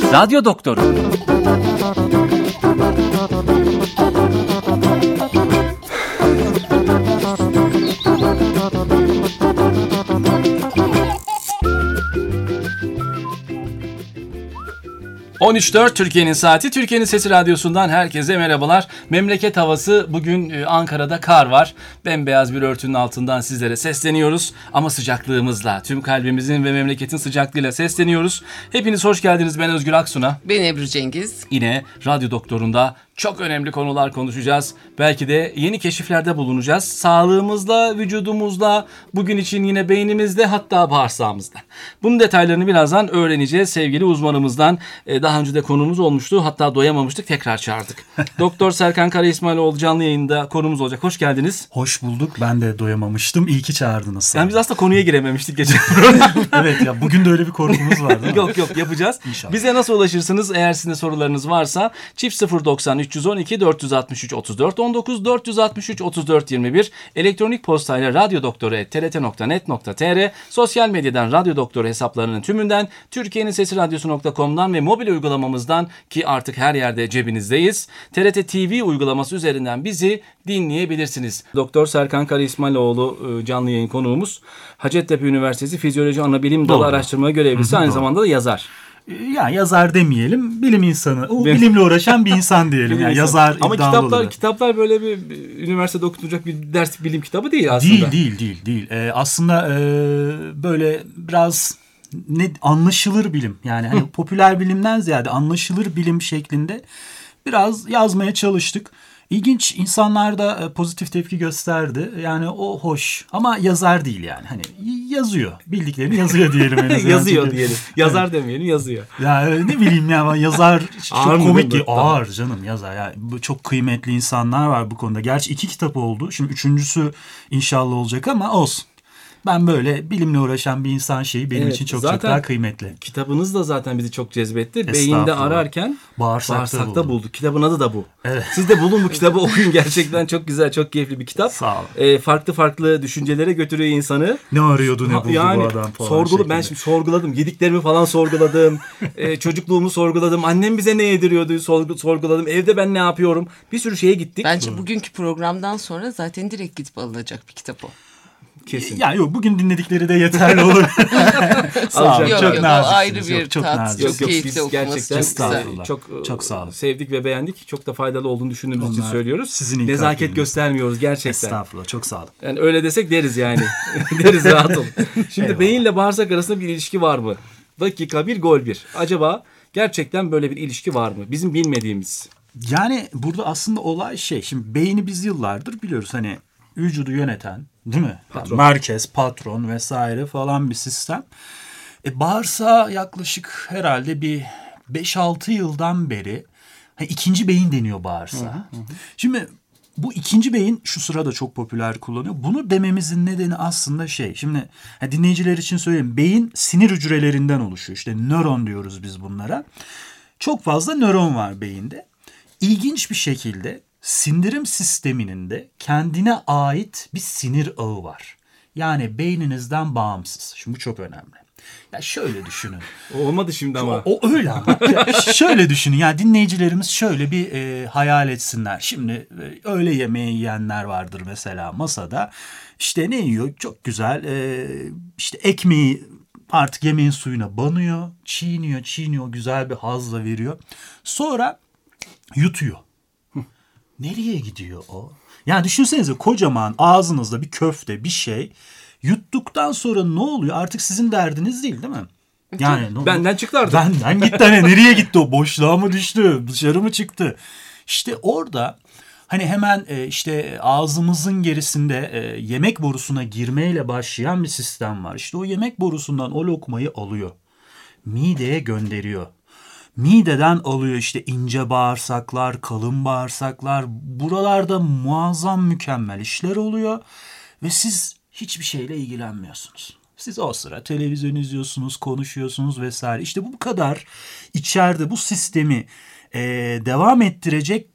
Radyo Doktoru. ...13.04 Türkiye'nin saati. Türkiye'nin Sesi Radyosu'ndan herkese merhabalar. Memleket havası, bugün Ankara'da kar var. Bembeyaz bir örtünün altından sizlere sesleniyoruz. Ama sıcaklığımızla, tüm kalbimizin ve memleketin sıcaklığıyla sesleniyoruz. Hepiniz hoş geldiniz. Ben Özgür Aksun'a. Ben Ebru Cengiz. Yine Radyo Doktoru'nda çok önemli konular konuşacağız. Belki de yeni keşiflerde bulunacağız. Sağlığımızla, vücudumuzla, bugün için yine beynimizde, hatta bağırsağımızda. Bunun detaylarını birazdan öğreneceğiz sevgili uzmanımızdan. Daha önce de konumuz olmuştu. Hatta doyamamıştık, tekrar çağırdık. Doktor Serkan Kara İsmailoğlu canlı yayında konumuz olacak. Hoş geldiniz. Hoş bulduk. Ben de doyamamıştım. İyi ki çağırdınız. Yani biz aslında konuya girememiştik geçen program. Evet ya, bugün de öyle bir korkumuz var değil mi? Yok yapacağız. İnşallah. Bize nasıl ulaşırsınız eğer sizin de sorularınız varsa? Çift 090 312 463 34 19 463 34 21 elektronik postayla radyodoktoru@trt.net.tr, sosyal medyadan Radyo Doktoru hesaplarının tümünden, Türkiye'nin Sesi Radyosu.com'dan ve mobil uygulamamızdan, ki artık her yerde cebinizdeyiz, TRT TV uygulaması üzerinden bizi dinleyebilirsiniz. Doktor Serkan Kara İsmailoğlu canlı yayın konuğumuz. Hacettepe Üniversitesi Fizyoloji Anabilim Dalı Araştırma Görevlisi, aynı zamanda da yazar. Ya yazar demeyelim, bilim insanı, bilimle uğraşan bir insan diyelim. Yani yazar ama iddialı kitaplar böyle bir üniversitede okutulacak bir ders bilim kitabı değil aslında. Değil. Aslında böyle biraz anlaşılır bilim. Yani hani popüler bilimden ziyade anlaşılır bilim şeklinde biraz yazmaya çalıştık. İlginç, insanlar da pozitif tepki gösterdi. Yani o hoş ama yazar değil yani. Hani yazıyor. Bildiklerini yazıyor diyelim. Yazıyor diyelim. Yazar demeyelim, yazıyor. Ya ne bileyim ya, yazar çok Ağır komik ki. Tamam. Ağır canım yazar. Yani çok kıymetli insanlar var bu konuda. Gerçi 2 kitap oldu. Şimdi 3.'sü inşallah olacak ama olsun. Ben böyle bilimle uğraşan bir insan benim için çok daha kıymetli. Kitabınız da zaten bizi çok cezbetti. Beyinde ararken bağırsakta bulduk. Kitabın adı da bu. Evet. Siz de bulun bu kitabı, okuyun. Gerçekten çok güzel, çok keyifli bir kitap. Sağ olun. Farklı düşüncelere götürüyor insanı. Ne arıyordu, ne buldu yani, bu adam falan. Ben şimdi sorguladım. Yediklerimi falan sorguladım. Çocukluğumu sorguladım. Annem bize ne yediriyordu sorguladım. Evde ben ne yapıyorum? Bir sürü şeye gittik. Bence bugünkü programdan sonra zaten direkt gidip alınacak bir kitap o. Kesin. Ya yok, bugün dinledikleri de yeterli olur. Sağ olun. Yok, çok naziksiniz. ayrı bir çok tat. naziksiniz. Çok keyifli biz okuması. gerçekten çok sağ olun. Sevdik ve beğendik. Çok da faydalı olduğunu düşündüğümüz için söylüyoruz. Sizin nezaket göstermiyoruz gerçekten. Estağfurullah, çok sağ olun. Yani öyle desek deriz yani. Deriz, rahat olun. Şimdi Eyvallah. beyinle bağırsak arasında bir ilişki var mı? Dakika 1 gol 1. Acaba gerçekten böyle bir ilişki var mı? Bizim bilmediğimiz. Yani burada aslında olay şimdi beyni biz yıllardır biliyoruz, hani vücudu yöneten, değil mi? Patron. Merkez, patron vesaire falan bir sistem. Bağırsağa yaklaşık herhalde bir 5-6 yıldan beri ikinci beyin deniyor bağırsağa. Şimdi bu ikinci beyin şu sırada çok popüler kullanıyor. Bunu dememizin nedeni aslında şimdi dinleyiciler için söyleyeyim. Beyin sinir hücrelerinden oluşuyor. İşte nöron diyoruz biz bunlara. Çok fazla nöron var beyinde. İlginç bir şekilde sindirim sisteminin de kendine ait bir sinir ağı var. Yani beyninizden bağımsız. Şimdi bu çok önemli. Ya şöyle düşünün. Olmadı şimdi ama. O öyle ama. Şöyle düşünün. Ya dinleyicilerimiz şöyle bir hayal etsinler. Şimdi öğle yemeği yiyenler vardır mesela masada. İşte ne yiyor? Çok güzel. İşte ekmeği artık yemeğin suyuna banıyor. Çiğniyor. Güzel bir hazla veriyor. Sonra yutuyor. Nereye gidiyor o? Yani düşünsenize, kocaman ağzınızda bir köfte, bir şey. Yuttuktan sonra ne oluyor? Artık sizin derdiniz değil mi? Yani benden çıktı artık. Benden gitti. Nereye gitti o? Boşluğa mı düştü? Dışarı mı çıktı? İşte orada hemen işte ağzımızın gerisinde yemek borusuna girmeyle başlayan bir sistem var. İşte o yemek borusundan o lokmayı alıyor. Mideye gönderiyor. Mideden alıyor işte ince bağırsaklar, kalın bağırsaklar. Buralarda muazzam mükemmel işler oluyor. Ve siz hiçbir şeyle ilgilenmiyorsunuz. Siz o sıra televizyon izliyorsunuz, konuşuyorsunuz vesaire. İşte bu kadar içeride bu sistemi devam ettirecek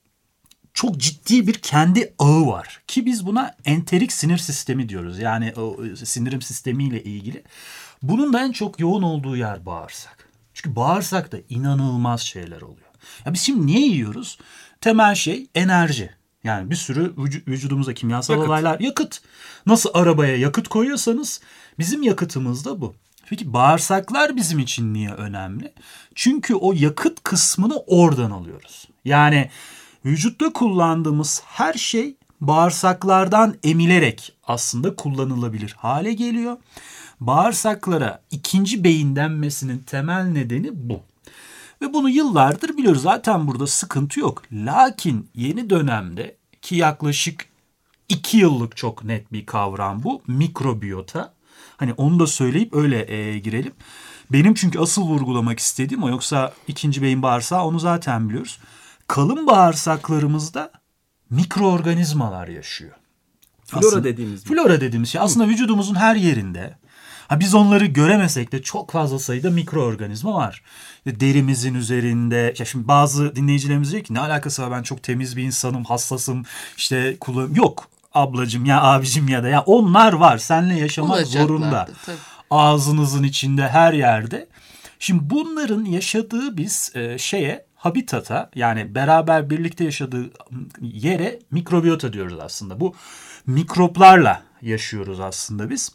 çok ciddi bir kendi ağı var. Ki biz buna enterik sinir sistemi diyoruz. Yani o sindirim sistemiyle ilgili. Bunun da en çok yoğun olduğu yer bağırsak. Çünkü bağırsakta inanılmaz şeyler oluyor. Ya biz şimdi niye yiyoruz? Temel şey enerji. Yani bir sürü vücudumuza kimyasal olaylar, yakıt. Nasıl arabaya yakıt koyuyorsanız bizim yakıtımız da bu. Peki bağırsaklar bizim için niye önemli? Çünkü o yakıt kısmını oradan alıyoruz. Yani vücutta kullandığımız her şey bağırsaklardan emilerek aslında kullanılabilir hale geliyor. Bağırsaklara ikinci beyin denmesinin temel nedeni bu. Ve bunu yıllardır biliyoruz. Zaten burada sıkıntı yok. Lakin yeni dönemde ki yaklaşık 2 yıllık çok net bir kavram bu. Mikrobiyota. Hani onu da söyleyip öyle girelim. Benim çünkü asıl vurgulamak istediğim o. Yoksa ikinci beyin bağırsağı onu zaten biliyoruz. Kalın bağırsaklarımızda mikroorganizmalar yaşıyor. Flora dediğimiz mi? Flora dediğimiz şey aslında vücudumuzun her yerinde. Biz onları göremesek de çok fazla sayıda mikroorganizma var. Derimizin üzerinde. Ya şimdi bazı dinleyicilerimiz diyor ki ne alakası var, ben çok temiz bir insanım, hassasım, işte yok ablacığım ya abicim ya da ya onlar var. Seninle yaşamak zorunda. Tabii. Ağzınızın içinde, her yerde. Şimdi bunların yaşadığı biz habitata, yani beraber birlikte yaşadığı yere mikrobiyota diyoruz aslında. Bu mikroplarla yaşıyoruz aslında biz.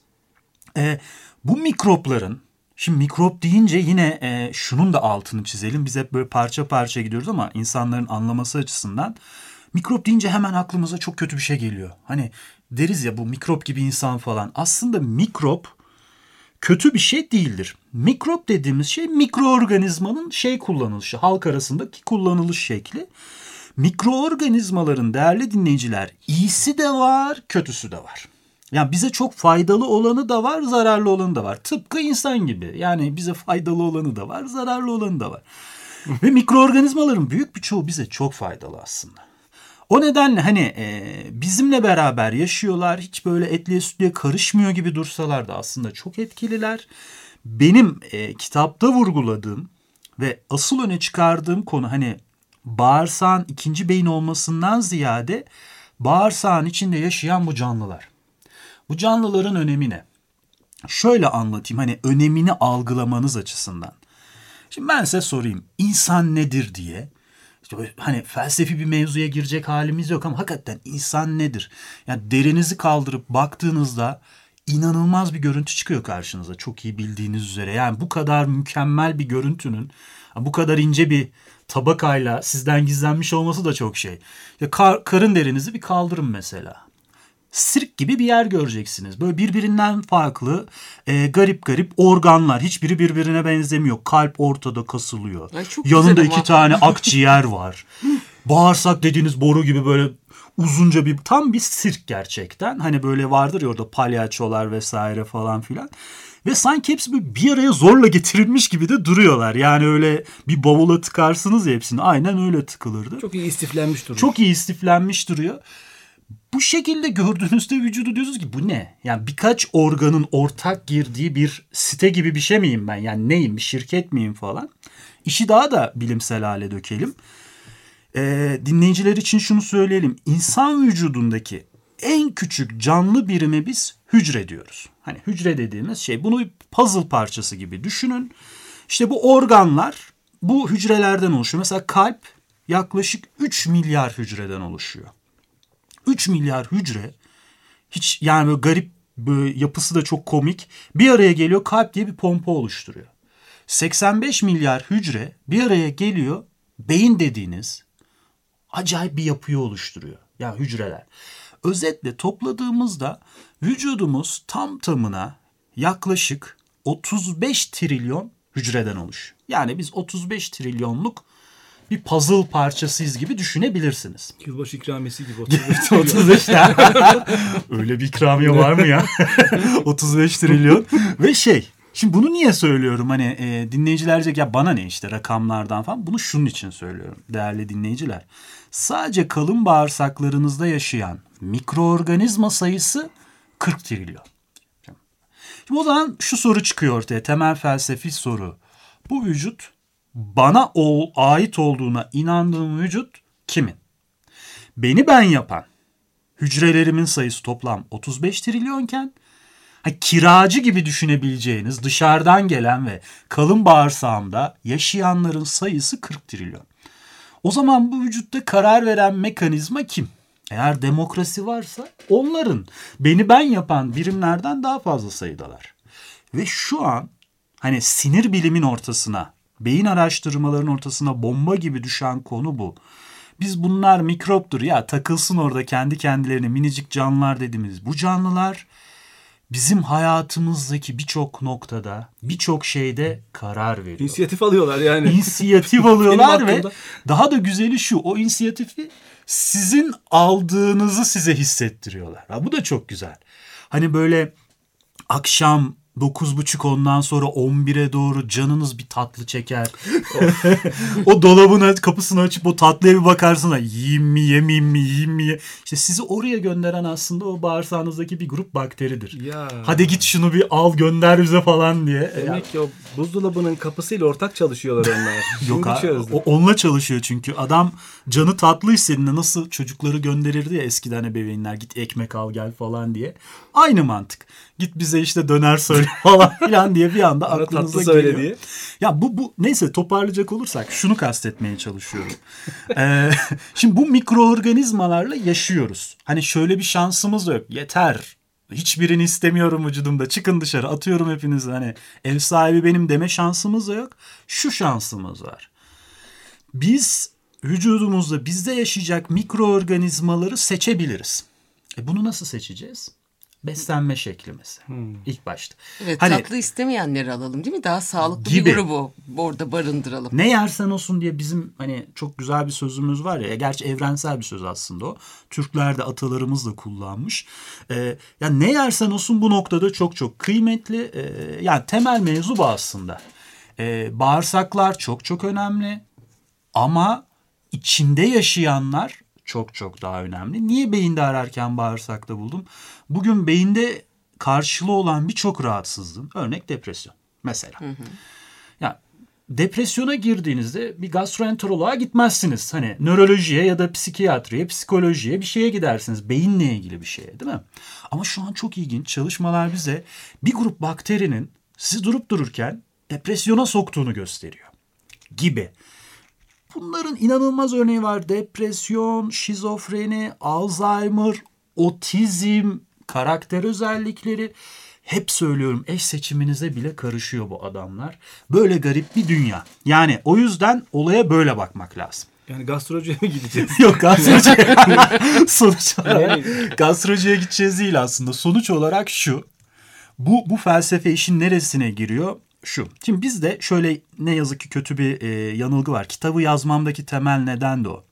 Bu mikropların, şimdi mikrop deyince yine şunun da altını çizelim. Biz hep böyle parça parça gidiyoruz ama insanların anlaması açısından mikrop deyince hemen aklımıza çok kötü bir şey geliyor. Hani deriz ya bu mikrop gibi insan falan. Aslında mikrop kötü bir şey değildir. Mikrop dediğimiz şey mikroorganizmanın kullanılışı, halk arasındaki kullanılış şekli. Mikroorganizmaların değerli dinleyiciler iyisi de var, kötüsü de var. Yani bize çok faydalı olanı da var, zararlı olanı da var. Tıpkı insan gibi. Yani bize faydalı olanı da var, zararlı olanı da var. Ve mikroorganizmaların büyük bir çoğu bize çok faydalı aslında. O nedenle bizimle beraber yaşıyorlar. Hiç böyle etliye sütlüye karışmıyor gibi dursalar da aslında çok etkililer. Benim kitapta vurguladığım ve asıl öne çıkardığım konu bağırsağın ikinci beyin olmasından ziyade bağırsağın içinde yaşayan bu canlılar. Bu canlıların önemi ne? Şöyle anlatayım önemini algılamanız açısından. Şimdi ben size sorayım, insan nedir diye. Felsefi bir mevzuya girecek halimiz yok ama hakikaten insan nedir? Yani derinizi kaldırıp baktığınızda inanılmaz bir görüntü çıkıyor karşınıza, çok iyi bildiğiniz üzere. Yani bu kadar mükemmel bir görüntünün bu kadar ince bir tabakayla sizden gizlenmiş olması da çok şey. Karın derinizi bir kaldırın mesela. Sirk gibi bir yer göreceksiniz. Böyle birbirinden farklı, garip garip organlar. Hiçbiri birbirine benzemiyor. Kalp ortada kasılıyor. Yanında 2 tane akciğer var. Bağırsak dediğiniz boru gibi böyle uzunca tam bir sirk gerçekten. Böyle vardır ya orada palyaçolar vesaire falan filan. Ve sanki hepsi bir araya zorla getirilmiş gibi de duruyorlar. Yani öyle bir bavula tıkarsınız ya hepsini. Aynen öyle tıkılırdı. Çok iyi istiflenmiş duruyor. Çok iyi istiflenmiş duruyor. Bu şekilde gördüğünüzde vücudu diyorsunuz ki bu ne? Yani birkaç organın ortak girdiği bir site gibi bir şey miyim ben? Yani neyim? Bir şirket miyim falan? İşi daha da bilimsel hale dökelim. Dinleyiciler için şunu söyleyelim. İnsan vücudundaki en küçük canlı birime biz hücre diyoruz. Hücre dediğimiz şey, bunu bir puzzle parçası gibi düşünün. İşte bu organlar bu hücrelerden oluşuyor. Mesela kalp yaklaşık 3 milyar hücreden oluşuyor. 3 milyar hücre, hiç yani böyle garip, böyle yapısı da çok komik, bir araya geliyor, kalp diye bir pompa oluşturuyor. 85 milyar hücre bir araya geliyor, beyin dediğiniz acayip bir yapıyı oluşturuyor. Yani hücreler. Özetle topladığımızda vücudumuz tam tamına yaklaşık 35 trilyon hücreden oluşuyor. Yani biz 35 trilyonluk bir puzzle parçasıyız gibi düşünebilirsiniz. Yılbaşı ikramiyesi gibi 35 öyle bir ikramiye var mı ya? 35 trilyon. Ve şimdi bunu niye söylüyorum? Dinleyiciler diyecek ya bana ne işte rakamlardan falan. Bunu şunun için söylüyorum değerli dinleyiciler. Sadece kalın bağırsaklarınızda yaşayan mikroorganizma sayısı 40 trilyon. Şimdi o zaman şu soru çıkıyor ortaya, temel felsefi soru. Bu vücut bana ait olduğuna inandığım vücut kimin? Beni ben yapan hücrelerimin sayısı toplam 35 trilyonken kiracı gibi düşünebileceğiniz dışarıdan gelen ve kalın bağırsağımda yaşayanların sayısı 40 trilyon. O zaman bu vücutta karar veren mekanizma kim? Eğer demokrasi varsa onların, beni ben yapan birimlerden daha fazla sayıdalar. Ve şu an hani sinir bilimin ortasına, beyin araştırmalarının ortasına bomba gibi düşen konu bu. Biz bunlar mikroptur ya, takılsın orada kendi kendilerine minicik canlılar dediğimiz bu canlılar bizim hayatımızdaki birçok noktada, birçok şeyde karar veriyor. İnisiyatif alıyorlar yani. İnisiyatif alıyorlar ve aklımda. daha da güzeli şu, o inisiyatifi sizin aldığınızı size hissettiriyorlar. Ha, bu da çok güzel. Hani böyle akşam 9.30 ondan sonra 11'e doğru canınız bir tatlı çeker. O dolabın kapısını açıp o tatlıya bir bakarsın. Yiyeyim mi, yemeyeyim mi, yiyeyim mi? İşte sizi oraya gönderen aslında o bağırsağınızdaki bir grup bakteridir. Ya. Hadi git şunu bir al gönder bize falan diye. Demek ki o buzdolabının kapısıyla ortak çalışıyorlar onlar. Yok Şimdi abi, çözdüm. onunla çalışıyor çünkü. Adam canı tatlı istediğinde nasıl çocukları gönderirdi ya eskiden ebeveynler, git ekmek al gel falan diye. Aynı mantık. Git bize işte döner söyle falan filan diye bir anda Bana aklınıza tatlı söyle geliyor. diye. Ya bu neyse, toparlayacak olursak şunu kastetmeye çalışıyorum. Şimdi bu mikroorganizmalarla yaşıyoruz. Hani şöyle bir şansımız da yok. Yeter. Hiçbirini istemiyorum vücudumda. Çıkın dışarı, atıyorum hepinizi. Hani ev sahibi benim deme şansımız da yok. Şu şansımız var. Biz vücudumuzda bizde yaşayacak mikroorganizmaları seçebiliriz. Bunu nasıl seçeceğiz? Beslenme şekli mesela. İlk başta. Evet, Hani tatlı istemeyenleri alalım değil mi? Daha sağlıklı gibi. bir grubu orada barındıralım. ne yersen olsun diye bizim hani çok güzel bir sözümüz var ya. Gerçi evrensel bir söz aslında o. Türkler de, atalarımız da kullanmış. Yani ne yersen olsun bu noktada çok çok kıymetli. Yani temel mevzu bu aslında. Bağırsaklar çok çok önemli. Ama içinde yaşayanlar çok çok daha önemli. Niye beyinde ararken bağırsakta buldum? Bugün beyinde karşılığı olan birçok rahatsızlığın, örnek depresyon mesela. Ya depresyona girdiğinizde bir gastroenteroloğa gitmezsiniz. Hani nörolojiye ya da psikiyatriye, psikolojiye bir şeye gidersiniz. Beyinle ilgili bir şeye, değil mi? Ama şu an çok ilginç çalışmalar bize bir grup bakterinin sizi durup dururken depresyona soktuğunu gösteriyor gibi. Bunların inanılmaz örneği var. Depresyon, şizofreni, Alzheimer, otizm, karakter özellikleri. Hep söylüyorum, eş seçiminize bile karışıyor bu adamlar. Böyle garip bir dünya. Yani o yüzden olaya böyle bakmak lazım. Yani gastrolojiye mi gideceğiz? Yok, gastrocuya. Sonuç olarak gastrocuya gideceğiz değil aslında. Sonuç olarak şu. Bu felsefe işin neresine giriyor? Şu. Şimdi bizde şöyle ne yazık ki kötü bir yanılgı var. Kitabı yazmamdaki temel neden de o.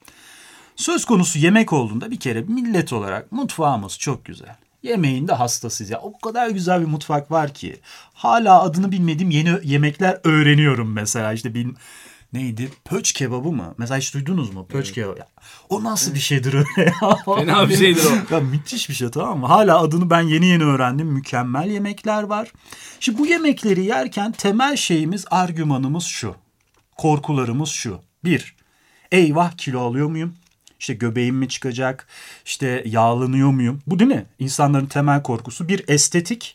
Söz konusu yemek olduğunda bir kere millet olarak mutfağımız çok güzel. Yemeğin de hastasıyız ya. O kadar güzel bir mutfak var ki. Hala adını bilmediğim yeni yemekler öğreniyorum mesela. İşte neydi? Pöç kebabı mı? Mesela hiç duydunuz mu? Pöç kebabı. Ya, o nasıl bir şeydir öyle? Fena bir şeydir o. Ya müthiş bir şey, tamam mı? Hala adını ben yeni öğrendim. Mükemmel yemekler var. Şimdi bu yemekleri yerken temel şeyimiz, argümanımız şu. Korkularımız şu. 1. Eyvah, kilo alıyor muyum? İşte göbeğim mi çıkacak? İşte yağlanıyor muyum? Bu değil mi? İnsanların temel korkusu. Bir, estetik.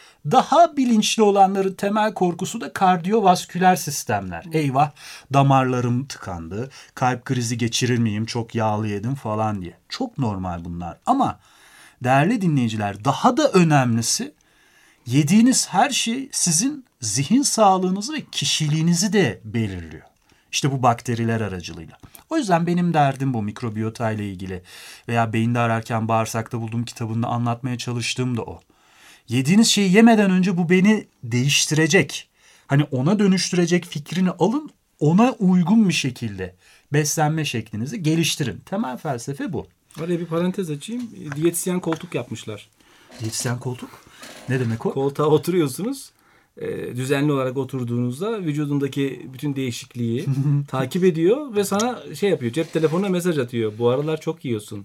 Daha bilinçli olanların temel korkusu da kardiyovasküler sistemler. Eyvah, damarlarım tıkandı, kalp krizi geçirir miyim, çok yağlı yedim falan diye. Çok normal bunlar ama değerli dinleyiciler, daha da önemlisi, yediğiniz her şey sizin zihin sağlığınızı ve kişiliğinizi de belirliyor. İşte bu bakteriler aracılığıyla. O yüzden benim derdim bu, mikrobiyota ile ilgili veya beyinde ararken bağırsakta bulduğum kitabında anlatmaya çalıştığım da o. Yediğiniz şeyi yemeden önce bu beni değiştirecek, hani ona dönüştürecek fikrini alın, ona uygun bir şekilde beslenme şeklinizi geliştirin. Temel felsefe bu. Oraya bir parantez açayım. Diyetisyen koltuk yapmışlar. Diyetisyen koltuk? Ne demek o? Koltuğa oturuyorsunuz. Düzenli olarak oturduğunuzda vücudundaki bütün değişikliği takip ediyor ve sana şey yapıyor. Cep telefonuna mesaj atıyor. Bu aralar çok yiyorsun.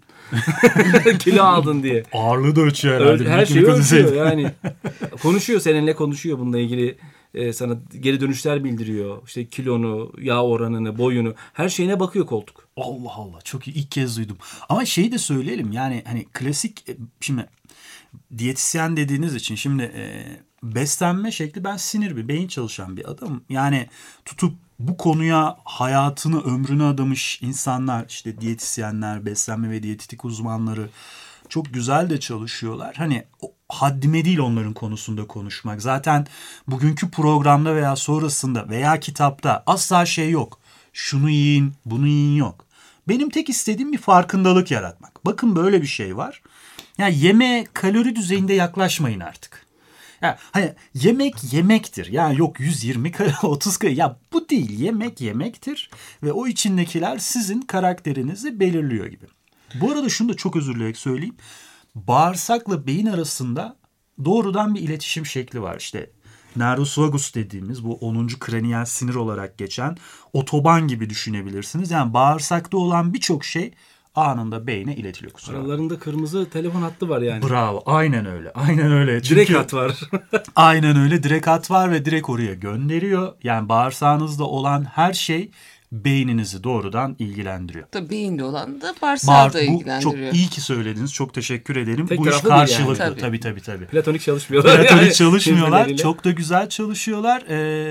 Kilo aldın diye. Ağırlığı da ölçüyor herhalde. Her şeyi ölçüyor yani. Konuşuyor, seninle konuşuyor bununla ilgili. Sana geri dönüşler bildiriyor. İşte kilonu, yağ oranını, boyunu, her şeyine bakıyor koltuk. Allah Allah, çok iyi, ilk kez duydum. Ama şeyi de söyleyelim, yani hani klasik, şimdi diyetisyen dediğiniz için şimdi beslenme şekli, ben sinir bir beyin çalışan bir adamım. Yani tutup bu konuya hayatını, ömrünü adamış insanlar, işte diyetisyenler, beslenme ve diyetetik uzmanları çok güzel de çalışıyorlar. Hani haddime değil onların konusunda konuşmak. Zaten bugünkü programda veya sonrasında veya kitapta asla şey yok. Şunu yiyin, bunu yiyin yok. Benim tek istediğim bir farkındalık yaratmak. Bakın böyle bir şey var. Yani yemeğe kalori düzeyinde yaklaşmayın artık. Yani hani yemek yemektir. Yani yok 120 kalori, 30 kalori. Ya bu değil. Yemek yemektir. Ve o içindekiler sizin karakterinizi belirliyor gibi. Bu arada şunu da çok özür dileyerek söyleyeyim. Bağırsakla beyin arasında doğrudan bir iletişim şekli var. İşte nervus vagus dediğimiz bu 10. kraniyel sinir olarak geçen otoban gibi düşünebilirsiniz. Yani bağırsakta olan birçok şey anında beyne iletiliyor. Aralarında kırmızı telefon hattı var yani. Bravo. Aynen öyle. Aynen öyle. Çünkü, direkt hat var. aynen öyle. Direkt hat var ve direkt oraya gönderiyor. Yani bağırsağınızda olan her şey beyninizi doğrudan ilgilendiriyor. Tabii beyinde olan da bağırsağı da Bu ilgilendiriyor. çok iyi ki söylediniz. Çok teşekkür ederim. Tek Bu iş taraflı değil yani. karşılıklı. Tabii. Platonik çalışmıyorlar. Platonik çalışmıyorlar. birbirleriyle. Çok da güzel çalışıyorlar.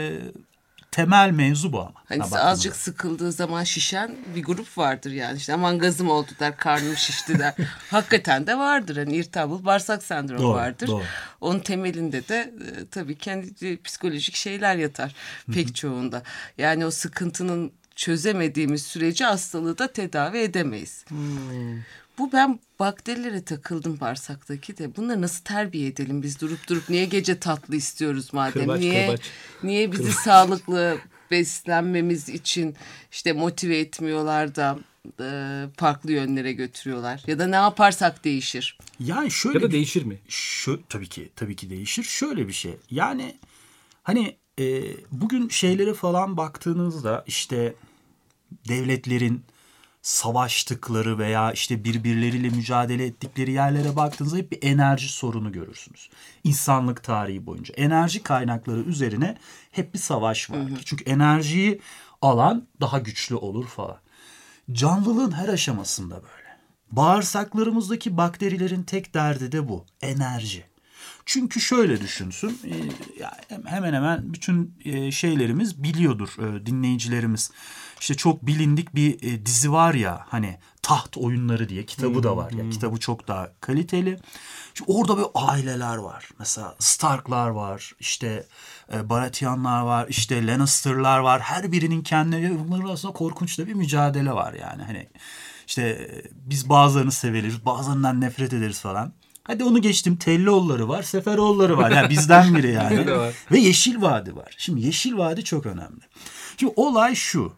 Temel mevzu bu ama. Hani Ha, azıcık sıkıldığı zaman şişen bir grup vardır yani. İşte aman gazım oldu der, karnım şişti der. Hakikaten de vardır. Hani irritable bağırsak sendromu Doğru, vardır. doğru. Onun temelinde de tabii kendi psikolojik şeyler yatar pek çoğunda. Yani o sıkıntının çözemediğimiz sürece hastalığı da tedavi edemeyiz. Bu ben bakterilere takıldım bağırsaktaki de. Bunları nasıl terbiye edelim biz durup niye gece tatlı istiyoruz madem? Kırbaç. Niye bizi sağlıklı beslenmemiz için işte motive etmiyorlar da farklı yönlere götürüyorlar? Ya da ne yaparsak değişir. Yani şöyle Ya da değişir mi? Tabii ki değişir. Şöyle bir şey. Yani hani bugün şeylere falan baktığınızda işte devletlerin savaştıkları veya işte birbirleriyle mücadele ettikleri yerlere baktığınızda hep bir enerji sorunu görürsünüz. İnsanlık tarihi boyunca enerji kaynakları üzerine hep bir savaş vardır. Çünkü enerjiyi alan daha güçlü olur falan. Canlılığın her aşamasında böyle. Bağırsaklarımızdaki bakterilerin tek derdi de bu. Enerji. Çünkü şöyle düşünsün, hemen hemen bütün şeylerimiz biliyordur, dinleyicilerimiz. İşte çok bilindik bir dizi var ya, hani Taht Oyunları diye, kitabı da var. Ya, kitabı çok daha kaliteli. Şimdi orada böyle aileler var. Mesela Stark'lar var, işte Baratheon'lar var, işte Lannister'lar var. Her birinin kendine, bunların arasında korkunç da bir mücadele var yani. Hani işte biz bazılarını severiz, bazılarından nefret ederiz falan. Hadi onu geçtim. Telloğulları var, Seferoğulları var. Yani bizden biri yani. Ve Yeşil Vadi var. Şimdi Yeşil Vadi çok önemli. Şimdi olay şu.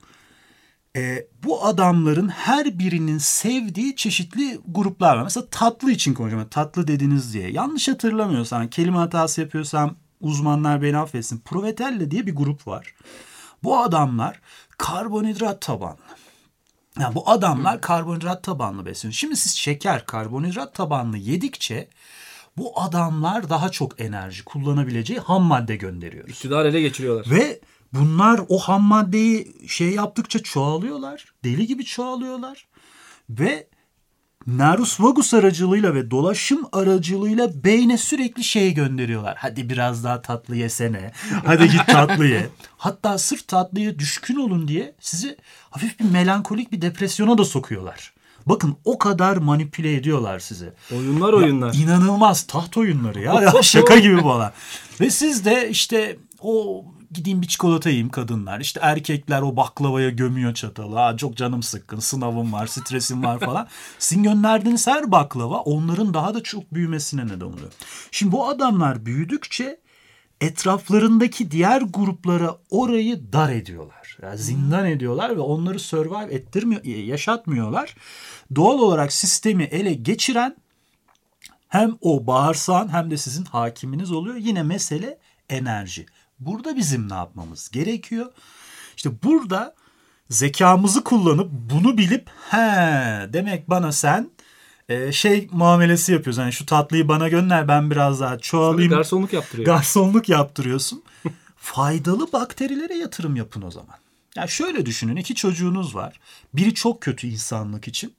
Bu adamların her birinin sevdiği çeşitli gruplar var. Mesela tatlı için konuşuyorum. Tatlı dediniz diye. Yanlış hatırlamıyorsam, kelime hatası yapıyorsam uzmanlar beni affetsin. Provetelle diye bir grup var. Bu adamlar karbonhidrat tabanlı. Yani bu adamlar karbonhidrat tabanlı besleniyor. Şimdi siz şeker, karbonhidrat tabanlı yedikçe bu adamlar daha çok enerji kullanabileceği ham madde gönderiyoruz. İktidar ele geçiriyorlar. Ve bunlar o ham maddeyi yaptıkça çoğalıyorlar. Deli gibi çoğalıyorlar. Ve nervus vagus aracılığıyla ve dolaşım aracılığıyla beyne sürekli gönderiyorlar. Hadi biraz daha tatlı yesene. Hadi git tatlı ye. Hatta sırf tatlıya düşkün olun diye sizi hafif bir melankolik bir depresyona da sokuyorlar. Bakın o kadar manipüle ediyorlar sizi. Oyunlar. İnanılmaz taht oyunları ya. Şaka gibi bu olan. Ve siz de işte o gideyim bir çikolata yiyeyim kadınlar. İşte erkekler o baklavaya gömüyor çatalı. Çok canım sıkkın, sınavım var, stresim var falan. Sizin gönderdiğiniz her baklava onların daha da çok büyümesine neden oluyor. Şimdi bu adamlar büyüdükçe etraflarındaki diğer gruplara orayı dar ediyorlar. Yani zindan ediyorlar ve onları survive yaşatmıyorlar. Doğal olarak sistemi ele geçiren hem o bağırsağın hem de sizin hakiminiz oluyor. Yine mesele enerji. Burada bizim ne yapmamız gerekiyor? İşte burada zekamızı kullanıp bunu bilip demek bana sen muamelesi yapıyorsun. Yani şu tatlıyı bana gönder, ben biraz daha çoğalayım. Sana garsonluk yaptırıyor. Garsonluk yaptırıyorsun. Faydalı bakterilere yatırım yapın o zaman. Yani şöyle düşünün, 2 çocuğunuz var. Biri çok kötü insanlık için.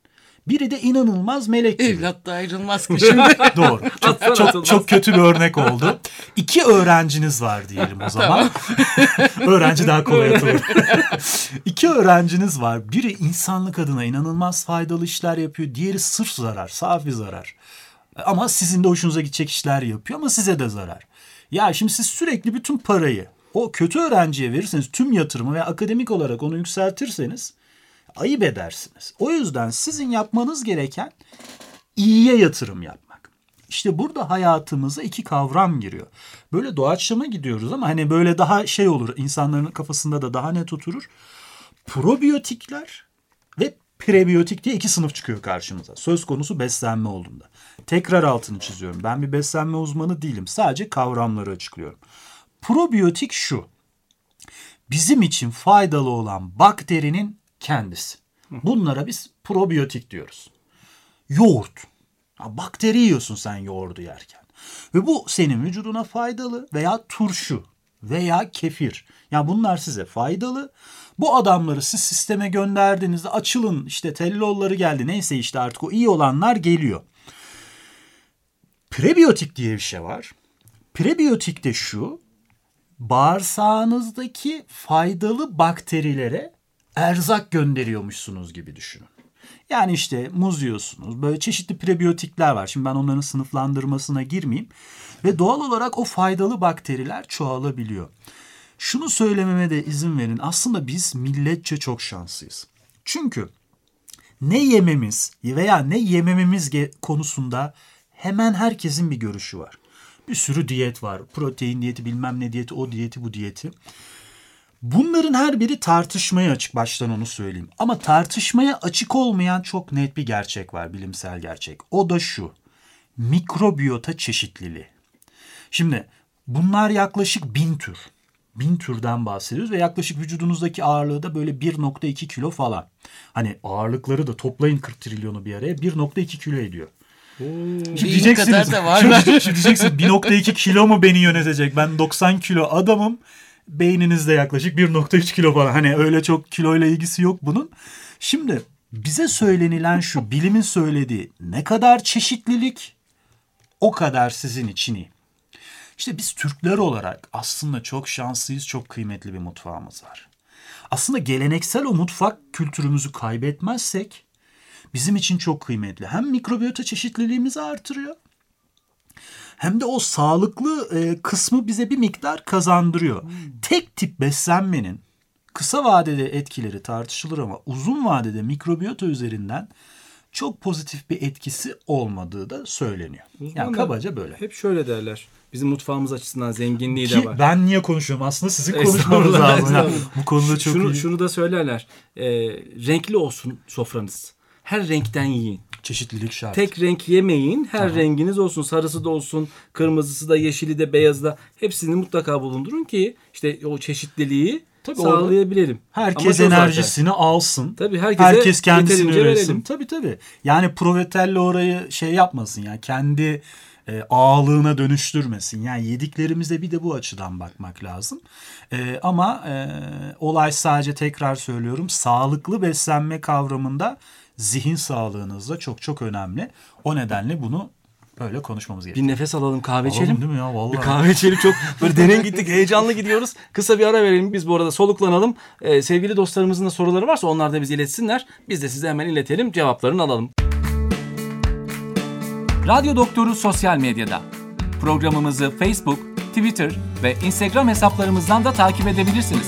Biri de inanılmaz melek gibi. Evlat da ayrılmaz ki şimdi. Doğru. Çok kötü bir örnek oldu. 2 öğrenciniz var diyelim o zaman. Öğrenci daha kolay atılır. 2 öğrenciniz var. Biri insanlık adına inanılmaz faydalı işler yapıyor. Diğeri sırf zarar, safi zarar. Ama sizin de hoşunuza gidecek işler yapıyor ama size de zarar. Ya şimdi siz sürekli bütün parayı o kötü öğrenciye verirseniz, tüm yatırımı ve akademik olarak onu yükseltirseniz ayıp edersiniz. O yüzden sizin yapmanız gereken iyiye yatırım yapmak. İşte burada hayatımıza 2 kavram giriyor. Böyle doğaçlama gidiyoruz ama hani böyle daha şey olur, insanların kafasında da daha net oturur. Probiyotikler ve prebiyotik diye 2 sınıf çıkıyor karşımıza. Söz konusu beslenme olduğunda. Tekrar altını çiziyorum. Ben bir beslenme uzmanı değilim. Sadece kavramları açıklıyorum. Probiyotik şu: bizim için faydalı olan bakterinin kendisi. Bunlara biz probiyotik diyoruz. Yoğurt. Bakteri yiyorsun sen yoğurdu yerken. Ve bu senin vücuduna faydalı, veya turşu veya kefir. Yani bunlar size faydalı. Bu adamları siz sisteme gönderdiğinizde açılın, işte tellolları geldi, neyse işte artık o iyi olanlar geliyor. Prebiyotik diye bir şey var. Prebiyotik de şu: bağırsağınızdaki faydalı bakterilere erzak gönderiyormuşsunuz gibi düşünün. Yani işte muz yiyorsunuz. Böyle çeşitli prebiyotikler var. Şimdi ben onların sınıflandırmasına girmeyeyim. Ve doğal olarak o faydalı bakteriler çoğalabiliyor. Şunu söylememe de izin verin. Aslında biz milletçe çok şanslıyız. Çünkü ne yememiz veya ne yemememiz konusunda hemen herkesin bir görüşü var. Bir sürü diyet var. Protein diyeti, bilmem ne diyeti, o diyeti, bu diyeti. Bunların her biri tartışmaya açık, baştan onu söyleyeyim. Ama tartışmaya açık olmayan çok net bir gerçek var, bilimsel gerçek. O da şu: mikrobiyota çeşitliliği. Şimdi bunlar yaklaşık 1000 tür. 1000 türden bahsediyoruz ve yaklaşık vücudunuzdaki ağırlığı da böyle 1.2 kilo falan. Hani ağırlıkları da toplayın 40 trilyonu bir araya, 1.2 kilo ediyor. Şimdi diyeceksiniz, şimdi diyeceksiniz 1.2 kilo mu beni yönetecek? Ben 90 kilo adamım. Beyninizde yaklaşık 1.3 kilo falan. Hani öyle çok kiloyla ilgisi yok bunun. Şimdi bize söylenilen şu: bilimin söylediği ne kadar çeşitlilik, o kadar sizin için iyi. İşte biz Türkler olarak aslında çok şanslıyız, çok kıymetli bir mutfağımız var. Aslında geleneksel o mutfak kültürümüzü kaybetmezsek bizim için çok kıymetli. Hem mikrobiyota çeşitliliğimizi artırıyor, hem de o sağlıklı kısmı bize bir miktar kazandırıyor. Tek tip beslenmenin kısa vadede etkileri tartışılır ama uzun vadede mikrobiyota üzerinden çok pozitif bir etkisi olmadığı da söyleniyor. Yani kabaca böyle. Hep şöyle derler: bizim mutfağımız açısından zenginliği de var. Ben niye konuşuyorum? Aslında sizin konuşmanız lazım. Yani bu konuda çok iyi. Şunu da söylerler: renkli olsun sofranız. Her renkten yiyin. Çeşitlilik şart. Tek renk yemeyin. Her renginiz olsun. Sarısı da olsun, kırmızısı da, yeşili de, beyazı da. Hepsini mutlaka bulundurun ki işte o çeşitliliği sağlayabilelim. Herkes enerjisini alsın. Tabii herkes kendisini üretsin. Tabii. Yani Provetel'le orayı şey yapmasın ya. Kendi ağalığına dönüştürmesin. Yani yediklerimize bir de bu açıdan bakmak lazım. Ama olay sadece, tekrar söylüyorum, sağlıklı beslenme kavramında zihin sağlığınız da çok çok önemli. O nedenle bunu böyle konuşmamız gerekiyor. Bir nefes alalım, kahve içelim. Değil mi ya? Vallahi. Bir kahve içelim, çok böyle derin gittik, heyecanlı gidiyoruz. Kısa bir ara verelim, biz bu arada soluklanalım. Sevgili dostlarımızın da soruları varsa onlar da bizi iletsinler. Biz de size hemen iletelim, cevaplarını alalım. Radyo Doktoru sosyal medyada. Programımızı Facebook, Twitter ve Instagram hesaplarımızdan da takip edebilirsiniz.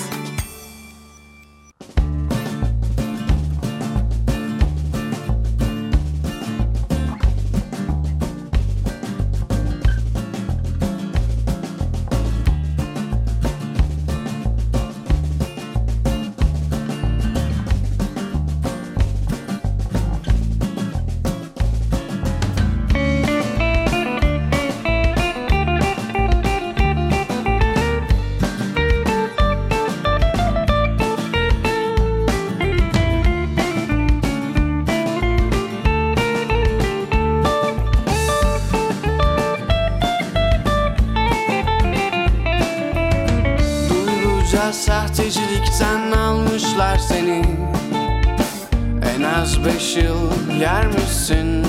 Sahtecilikten almışlar seni. En az 5 yıl yer misin?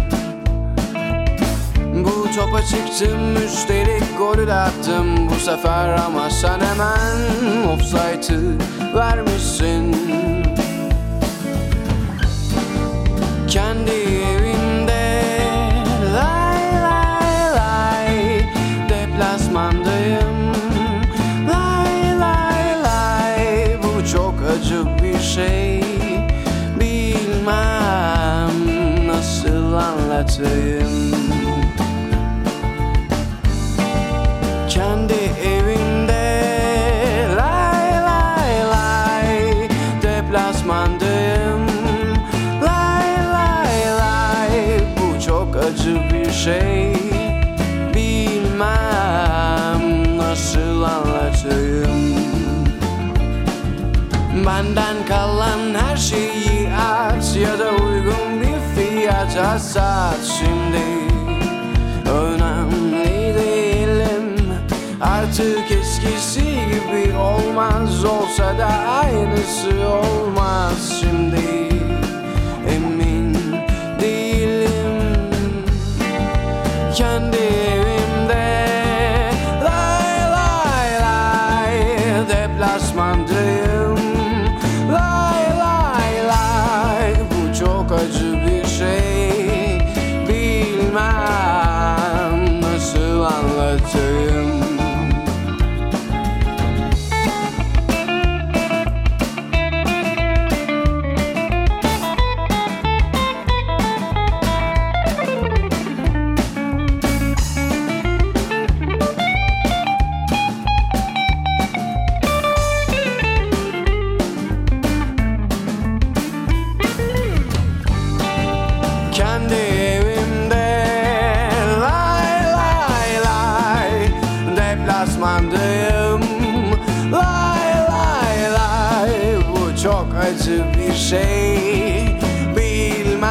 Bu topa çıktım, üstelik golü de attım bu sefer, ama sen hemen offside'ı vermişsin. Kendi evinde lay lay lay, deplasmandayım lay lay lay. Bu çok acı bir şey, bilmem nasıl anlatayım. Kendi evinde lay lay lay, deplasmandayım lay lay lay. Bu çok acı bir şey, bilmem nasıl anlatayım. Benden kalan her şeyi at ya da uygun bir fiyata sat şimdi. Önemli değilim, artık eskisi gibi olmaz, olsa da aynısı olmaz şimdi. Emin değilim. Kendi evimde lay lay lay, deplasmandayım lay lay lay. Bu çok acı bir şey, bilmem nasıl anlatayım. Kendi evimde lay lay lay, deplasmandayım lay lay lay. Bu çok acı bir şey, bilmem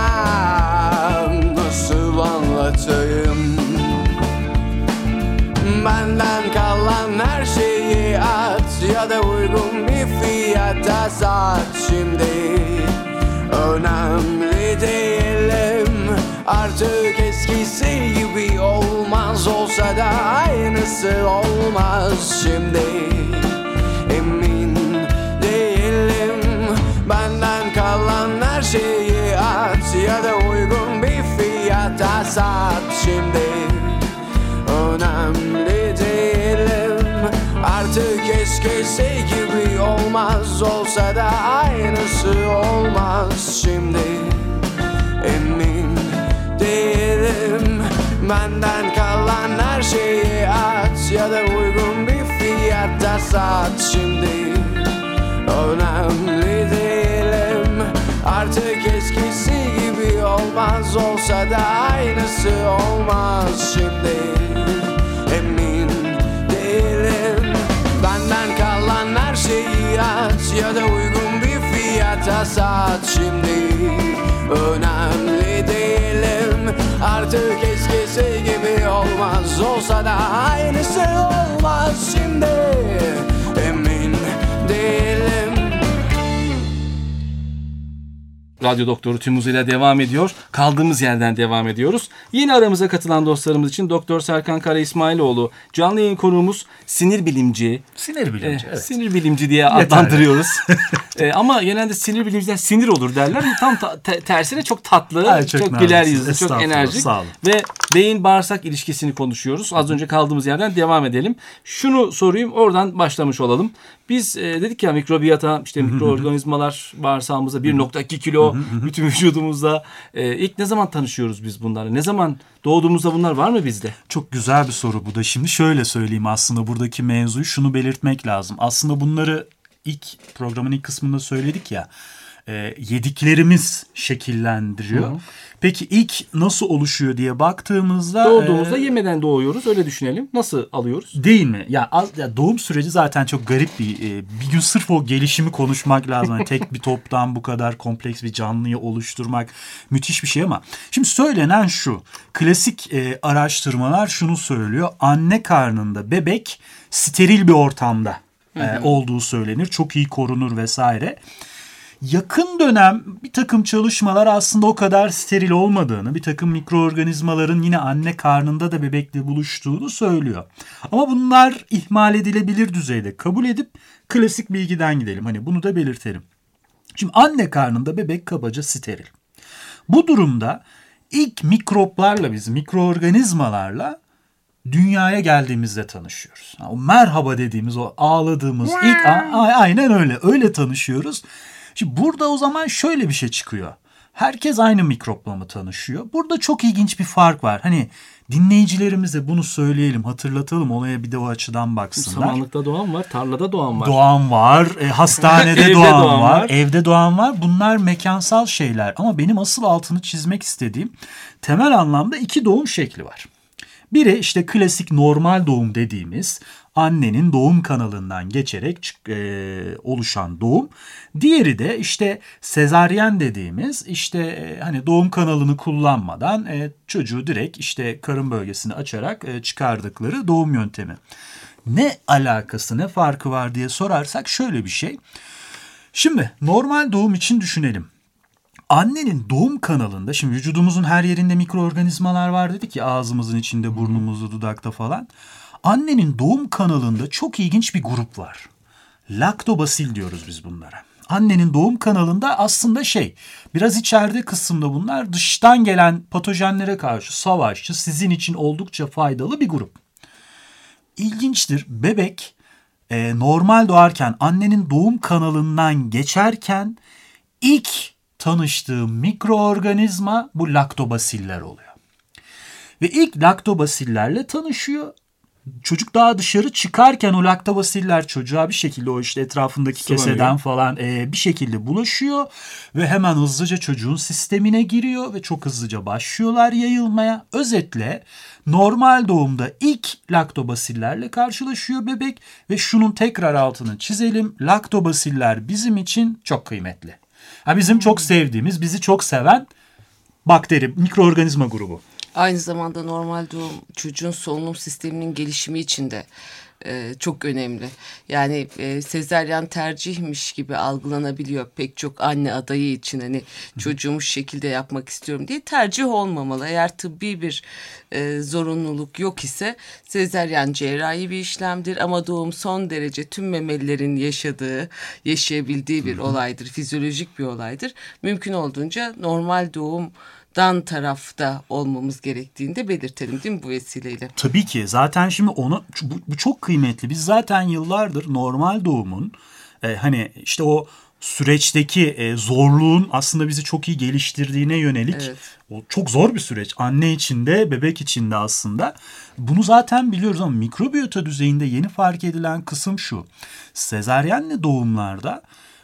nasıl anlatayım. Benden kalan her şeyi at ya da uygun bir fiyata sat şimdi. Önemli değilim, artık eskisi gibi olmaz, olsa da aynısı olmaz şimdi. Emin değilim. Benden kalan her şeyi at ya da uygun bir fiyata sat şimdi. Önemli değilim, artık eskisi gibi olmaz, olsa da aynısı olmaz şimdi. Emin değilim. Benden kalan her şeyi at ya da uygun bir fiyata sat şimdi. Önemli değilim, artık eskisi gibi olmaz, olsa da aynısı olmaz şimdi. Emin değilim. Benden kalan her şeyi at ya da uygun bir fiyata sat şimdi. Önemli değilim, artık eskisi gibi olmaz, olsa da aynısı olmaz şimdi. Emin değilim. Radyo Doktoru tüm hızıyla devam ediyor. Kaldığımız yerden devam ediyoruz. Yeni aramıza katılan dostlarımız için Doktor Serkan Kara İsmailoğlu, canlı yayın konuğumuz sinir bilimci. Sinir bilimci, evet. Sinir bilimci diye adlandırıyoruz. Ama genelde sinir bilimciler sinir olur derler. Tam tersine çok tatlı, Ay, çok güler yüzlü, çok enerjik. Ve beyin bağırsak ilişkisini konuşuyoruz. Az önce kaldığımız yerden devam edelim. Şunu sorayım, oradan başlamış olalım. Biz dedik ya, mikrobiyata, işte mikroorganizmalar bağırsağımızda 1.2 kilo bütün vücudumuzda. İlk ne zaman tanışıyoruz biz bunlarla? Ne zaman doğduğumuzda bunlar var mı bizde? Çok güzel bir soru bu da. Şimdi şöyle söyleyeyim, aslında buradaki mevzuyu şunu belirtmek lazım. Aslında bunları programın ilk kısmında söyledik ya. Yediklerimiz şekillendiriyor. Hı. Peki ilk nasıl oluşuyor diye baktığımızda... Doğduğumuzda yemeden doğuyoruz, öyle düşünelim. Nasıl alıyoruz? Değil mi? Ya doğum süreci zaten çok garip bir gün sırf o gelişimi konuşmak lazım. Yani tek bir toptan bu kadar kompleks bir canlıyı oluşturmak müthiş bir şey ama... Şimdi söylenen şu, klasik araştırmalar şunu söylüyor. Anne karnında bebek steril bir ortamda olduğu söylenir. Çok iyi korunur vesaire. Yakın dönem bir takım çalışmalar aslında o kadar steril olmadığını, bir takım mikroorganizmaların yine anne karnında da bebekle buluştuğunu söylüyor. Ama bunlar ihmal edilebilir düzeyde kabul edip klasik bilgiden gidelim. Hani bunu da belirtelim. Şimdi anne karnında bebek kabaca steril. Bu durumda ilk mikroplarla, biz mikroorganizmalarla dünyaya geldiğimizde tanışıyoruz. O merhaba dediğimiz, o ağladığımız ilk aynen öyle tanışıyoruz. Şimdi burada o zaman şöyle bir şey çıkıyor. Herkes aynı mikropla mı tanışıyor? Burada çok ilginç bir fark var. Hani dinleyicilerimize bunu söyleyelim, hatırlatalım, olaya bir de o açıdan baksınlar. Samanlıkta doğan var, tarlada doğan var. Doğan var, hastanede Evde doğan var, evde doğan var. Bunlar mekansal şeyler. Ama benim asıl altını çizmek istediğim temel anlamda iki doğum şekli var. Biri işte klasik normal doğum dediğimiz annenin doğum kanalından geçerek oluşan doğum. Diğeri de işte sezaryen dediğimiz işte hani doğum kanalını kullanmadan çocuğu direkt işte karın bölgesini açarak çıkardıkları doğum yöntemi. Ne alakası, ne farkı var diye sorarsak şöyle bir şey. Şimdi normal doğum için düşünelim. Annenin doğum kanalında, şimdi vücudumuzun her yerinde mikroorganizmalar var dedik ya, ağzımızın içinde, burnumuzda, dudakta falan. Annenin doğum kanalında çok ilginç bir grup var. Laktobasil diyoruz biz bunlara. Annenin doğum kanalında aslında biraz içeride kısımda bunlar dıştan gelen patojenlere karşı savaşçı, sizin için oldukça faydalı bir grup. İlginçtir, bebek normal doğarken annenin doğum kanalından geçerken ilk tanıştığı mikroorganizma bu laktobasiller oluyor. Ve ilk laktobasillerle tanışıyor. Çocuk daha dışarı çıkarken o laktobasiller çocuğa bir şekilde o işte etrafındaki keseden falan bir şekilde bulaşıyor. Ve hemen hızlıca çocuğun sistemine giriyor ve çok hızlıca başlıyorlar yayılmaya. Özetle normal doğumda ilk laktobasillerle karşılaşıyor bebek. Ve şunun tekrar altını çizelim. Laktobasiller bizim için çok kıymetli. Bizim çok sevdiğimiz, bizi çok seven bakteri, mikroorganizma grubu. Aynı zamanda normal doğum çocuğun solunum sisteminin gelişimi için de çok önemli. Yani sezaryen tercihmiş gibi algılanabiliyor pek çok anne adayı için, hani çocuğumu şu şekilde yapmak istiyorum diye. Tercih olmamalı. Eğer tıbbi bir zorunluluk yok ise sezaryen cerrahi bir işlemdir ama doğum son derece tüm memelilerin yaşayabildiği bir olaydır. Fizyolojik bir olaydır. Mümkün olduğunca normal doğumdan tarafta olmamız gerektiğini de belirtelim, değil mi bu vesileyle? Tabii ki. Zaten şimdi bu çok kıymetli. Biz zaten yıllardır normal doğumun hani işte o süreçteki zorluğun aslında bizi çok iyi geliştirdiğine yönelik, o çok zor bir süreç. Anne için de bebek için de aslında. Bunu zaten biliyoruz ama mikrobiyota düzeyinde yeni fark edilen kısım şu. Sezaryenle doğumlarda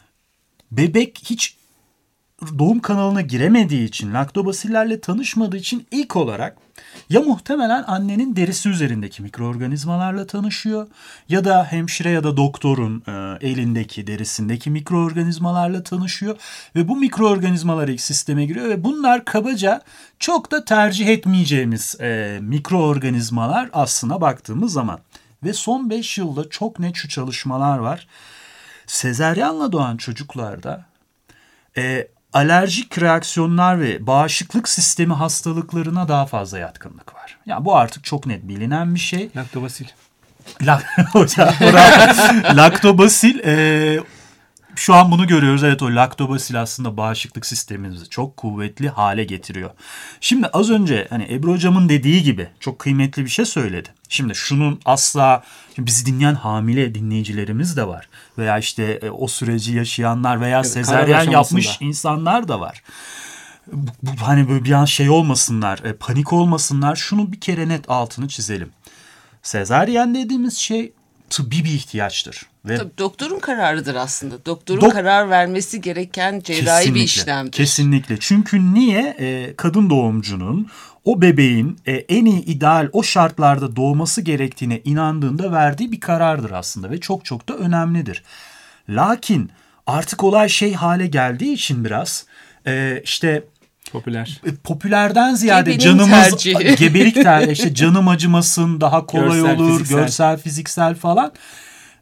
bebek hiç doğum kanalına giremediği için, laktobasillerle tanışmadığı için ilk olarak ya muhtemelen annenin derisi üzerindeki mikroorganizmalarla tanışıyor ya da hemşire ya da doktorun elindeki, derisindeki mikroorganizmalarla tanışıyor ve bu mikroorganizmalar ilk sisteme giriyor ve bunlar kabaca çok da tercih etmeyeceğimiz mikroorganizmalar aslına baktığımız zaman. Ve son 5 yılda çok net şu çalışmalar var. Sezaryenle doğan çocuklarda alerjik reaksiyonlar ve bağışıklık sistemi hastalıklarına daha fazla yatkınlık var. Yani bu artık çok net bilinen bir şey. Laktobasil. Laktobasil. Şu an bunu görüyoruz. Evet, o laktobasil aslında bağışıklık sistemimizi çok kuvvetli hale getiriyor. Şimdi az önce hani Ebru hocamın dediği gibi çok kıymetli bir şey söyledi. Şimdi şunun asla, bizi dinleyen hamile dinleyicilerimiz de var. Veya işte o süreci yaşayanlar veya sezaryen yapmış insanlar da var. Hani böyle bir an olmasınlar, panik olmasınlar. Şunu bir kere net altını çizelim. Sezaryen dediğimiz şey tıbbi bir ihtiyaçtır. Ve tabii doktorun kararıdır aslında. Doktorun karar vermesi gereken cerrahi bir işlemdir. Kesinlikle. Çünkü niye? Kadın doğumcunun o bebeğin en iyi ideal o şartlarda doğması gerektiğine inandığında verdiği bir karardır aslında ve çok çok da önemlidir. Lakin artık olay hale geldiği için biraz işte popülerden ziyade canımız gebelik işte canım acımasın, daha kolay olur, görsel, fiziksel falan.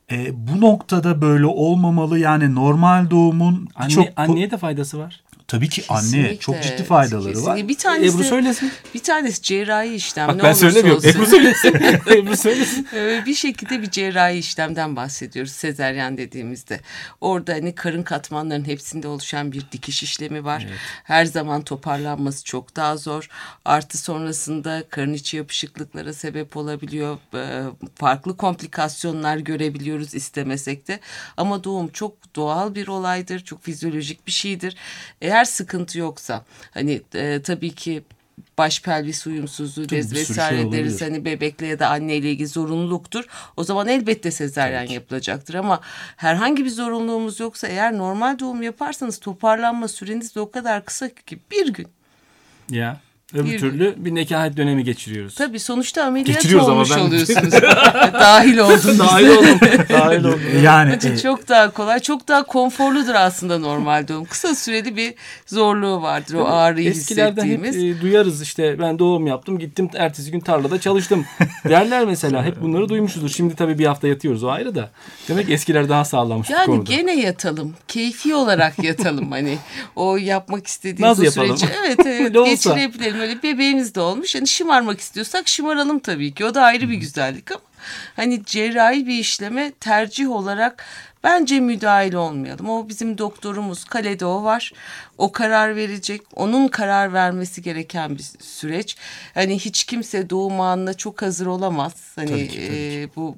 Bu noktada böyle olmamalı. Yani normal doğumun Anneye de faydası var. Tabii ki Kesinlikle. anneye çok ciddi faydaları Kesinlikle. var. Bir tanesi, Ebru söylesin. Bir tanesi cerrahi işlem. Bak ne ben olursa söylemiyorum. olsun. Ebru söylesin. Ebru söylesin. Bir şekilde bir cerrahi işlemden bahsediyoruz sezaryen dediğimizde. Orada hani karın katmanlarının hepsinde oluşan bir dikiş işlemi var. Evet. Her zaman toparlanması çok daha zor. Artı sonrasında karın içi yapışıklıklara sebep olabiliyor. Farklı komplikasyonlar görebiliyoruz istemesek de. Ama doğum çok doğal bir olaydır. Çok fizyolojik bir şeydir. Eğer sıkıntı yoksa hani tabii ki baş pelvis uyumsuzluğu deriz vesaire deriz. Hani bebekle ya da anneyle ilgili zorunluluktur. O zaman elbette sezaryen yapılacaktır ama herhangi bir zorunluluğumuz yoksa eğer normal doğum yaparsanız toparlanma süreniz de o kadar kısa ki bir gün. Ya. Öbür türlü bir nekahet dönemi geçiriyoruz. Tabii sonuçta ameliyat olmuş oluyorsunuz. Dahil oldum. Dahil oldum. Yani çok daha kolay, çok daha konforludur aslında normal doğum. Kısa süreli bir zorluğu vardır o ağrıyı hissettiğimiz. Eskilerden hep duyarız işte ben doğum yaptım gittim ertesi gün tarlada çalıştım derler mesela. Hep bunları duymuşuzdur. Şimdi tabii bir hafta yatıyoruz o ayrı da. Demek eskiler daha sağlammış bu konuda. Yani gene yatalım. Keyfi olarak yatalım hani. O yapmak istediğimiz Nasıl o yapalım? süreci. Evet geçirebilelim. Öyle bebeğimiz de olmuş. Hani şımarmak istiyorsak şımaralım tabii ki. O da ayrı bir güzellik ama hani cerrahi bir işleme tercih olarak bence müdahil olmayalım. O bizim doktorumuz, kalede o var. O karar verecek. Onun karar vermesi gereken bir süreç. Hani hiç kimse doğum anına çok hazır olamaz. Hani tabii ki. Bu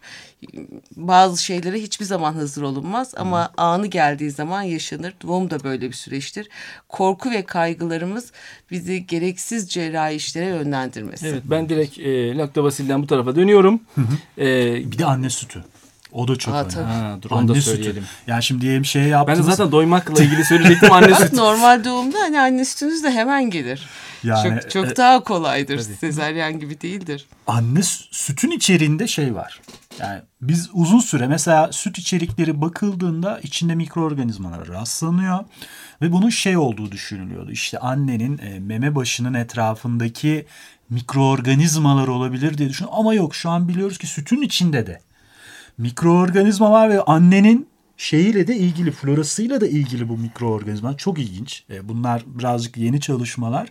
bazı şeylere hiçbir zaman hazır olunmaz ama anı geldiği zaman yaşanır. Doğum da böyle bir süreçtir. Korku ve kaygılarımız bizi gereksiz cerrahi işlere yönlendirmesin. Evet ben direkt Lactobacill'den bu tarafa dönüyorum. Bir de anne sütü. O da çok önemli. Dur onu da söyleyelim. Yani şimdi diyelim şey yaptınız. Ben de zaten doymakla ilgili söyleyecektim anne sütü. Normal doğumda hani anne sütünüz de hemen gelir. Yani, çok daha kolaydır. Sezaryen gibi değildir. Anne sütün içeriğinde şey var. Yani biz uzun süre mesela süt içerikleri bakıldığında içinde mikroorganizmalara rastlanıyor. Ve bunun şey olduğu düşünülüyordu. İşte annenin meme başının etrafındaki mikroorganizmalar olabilir diye düşünüyorum. Ama yok şu an biliyoruz ki sütün içinde de mikroorganizma var ve annenin şeyiyle de ilgili, florasıyla da ilgili bu mikroorganizma. Çok ilginç. Bunlar birazcık yeni çalışmalar.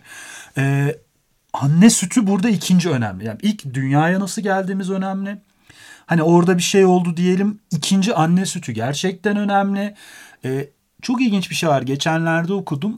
Anne sütü burada ikinci önemli. Yani ilk dünyaya nasıl geldiğimiz önemli. Hani orada bir şey oldu diyelim. İkinci anne sütü gerçekten önemli. Çok ilginç bir şey var. Geçenlerde okudum.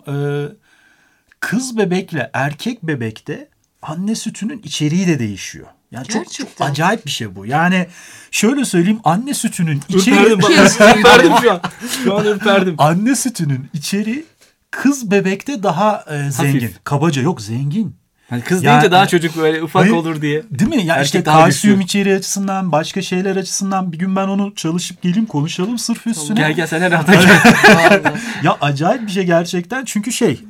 Kız bebekle erkek bebekte anne sütünün içeriği de değişiyor. Yani çok acayip bir şey bu. Yani şöyle söyleyeyim anne sütünün içeriği... Ürperdim şu an. Şu an ürperdim. Anne sütünün içeriği kız bebekte daha zengin. Hafif. Kabaca yok zengin. Hani kız deyince daha çocuk böyle ufak olur diye. Değil mi? Ya işte kalsiyum içeriği açısından, başka şeyler açısından bir gün ben onu çalışıp geleyim konuşalım sırf üstüne. Gel sen herhalde gel. Ya acayip bir şey gerçekten. Çünkü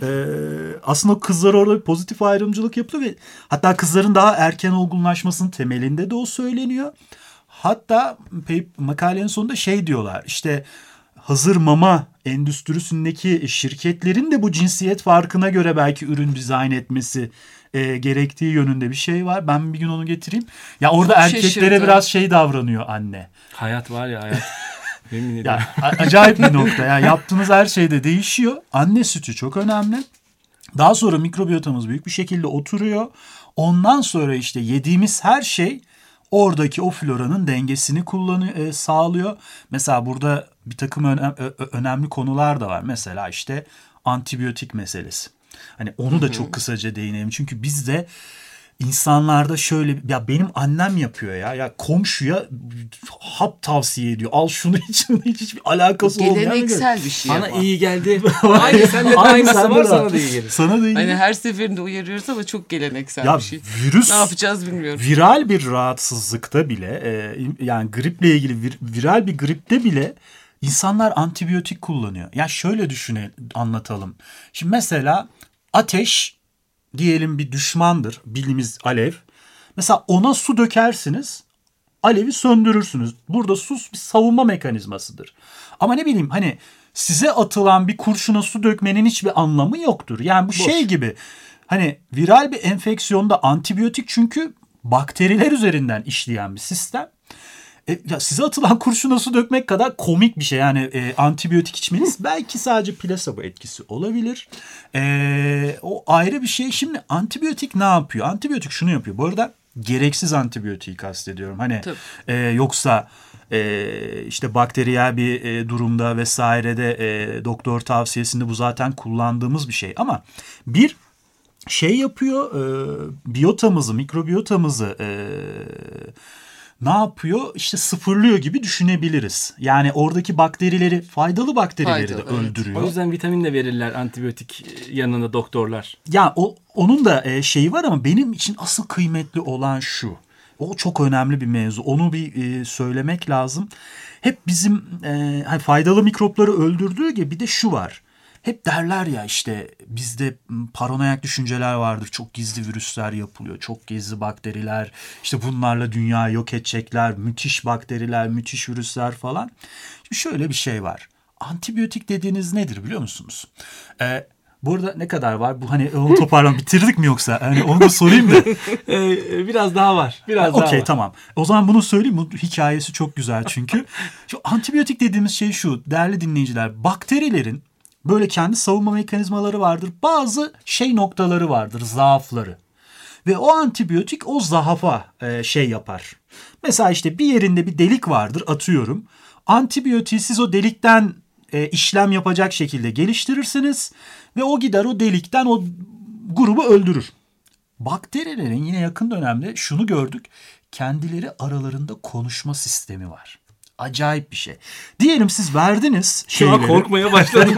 aslında kızlar orada pozitif ayrımcılık yapıyor ve hatta kızların daha erken olgunlaşmasının temelinde de o söyleniyor. Hatta makalenin sonunda şey diyorlar işte hazır mama endüstrisindeki şirketlerin de bu cinsiyet farkına göre belki ürün dizayn etmesi gerektiği yönünde bir şey var. Ben bir gün onu getireyim. Ya orada çok erkeklere şaşırdım. Biraz şey davranıyor anne. Hayat var ya hayat. Yemin ederim. Ya, acayip bir nokta. Ya yaptığınız her şeyde değişiyor. Anne sütü çok önemli. Daha sonra mikrobiyotamız büyük bir şekilde oturuyor. Ondan sonra işte yediğimiz her şey oradaki o floranın dengesini sağlıyor. Mesela burada bir takım önemli konular da var. Mesela işte antibiyotik meselesi. Hani onu da çok kısaca değinelim. Çünkü bizde insanlarda şöyle ya benim annem yapıyor ya komşuya hap tavsiye ediyor. Al şunu iç, hiçbir alakası olmayan. Geleneksel bir şey Sana ama. iyi geldi. Aynı sende de aynısı var sana da iyi gelir. Sana da iyi hani her seferinde uyarıyoruz ama çok geleneksel ya, bir şey. Virüs, ne yapacağız bilmiyorum. Viral bir rahatsızlıkta bile yani griple ilgili viral bir gripte bile insanlar antibiyotik kullanıyor. Ya şöyle anlatalım. Şimdi mesela ateş diyelim bir düşmandır. Bildiğimiz alev. Mesela ona su dökersiniz. Alevi söndürürsünüz. Burada su bir savunma mekanizmasıdır. Ama ne bileyim hani size atılan bir kurşuna su dökmenin hiçbir anlamı yoktur. Yani bu şey gibi hani viral bir enfeksiyonda antibiyotik çünkü bakteriler üzerinden işleyen bir sistem. Ya size atılan kurşuna su dökmek kadar komik bir şey. Yani antibiyotik içmeniz belki sadece plasebo etkisi olabilir. O ayrı bir şey. Şimdi antibiyotik ne yapıyor? Antibiyotik şunu yapıyor. Bu arada gereksiz antibiyotiği kastediyorum. Hani yoksa işte bakteriyel bir durumda vesairede doktor tavsiyesinde bu zaten kullandığımız bir şey. Ama bir şey yapıyor, biyotamızı, mikrobiyotamızı ne yapıyor? İşte sıfırlıyor gibi düşünebiliriz. Yani oradaki bakterileri, faydalı bakterileri de öldürüyor. O yüzden vitamin de verirler antibiyotik yanında doktorlar. Ya onun da şeyi var ama benim için asıl kıymetli olan şu. O çok önemli bir mevzu. Onu bir söylemek lazım. Hep bizim faydalı mikropları öldürdüğü gibi bir de şu var. Hep derler ya işte bizde paranoyak düşünceler vardır. Çok gizli virüsler yapılıyor. Çok gizli bakteriler. İşte bunlarla dünyayı yok edecekler. Müthiş bakteriler, müthiş virüsler falan. Şimdi şöyle bir şey var. Antibiyotik dediğiniz nedir biliyor musunuz? Bu arada ne kadar var? Bu hani onu toparlan bitirdik mi yoksa? Yani onu da sorayım da. Biraz daha var. Biraz daha Okey var. tamam. O zaman bunu söyleyeyim. Bu hikayesi çok güzel çünkü. Şu antibiyotik dediğimiz şey şu. Değerli dinleyiciler. Bakterilerin böyle kendi savunma mekanizmaları vardır. Bazı noktaları vardır. Zaafları. Ve o antibiyotik o zaafa şey yapar. Mesela işte bir yerinde bir delik vardır atıyorum. Antibiyotiği siz o delikten işlem yapacak şekilde geliştirirsiniz. Ve o gider o delikten o grubu öldürür. Bakterilerin yine yakın dönemde şunu gördük. Kendileri aralarında konuşma sistemi var. Acayip bir şey. Diyelim siz verdiniz Şu an korkmaya başladım.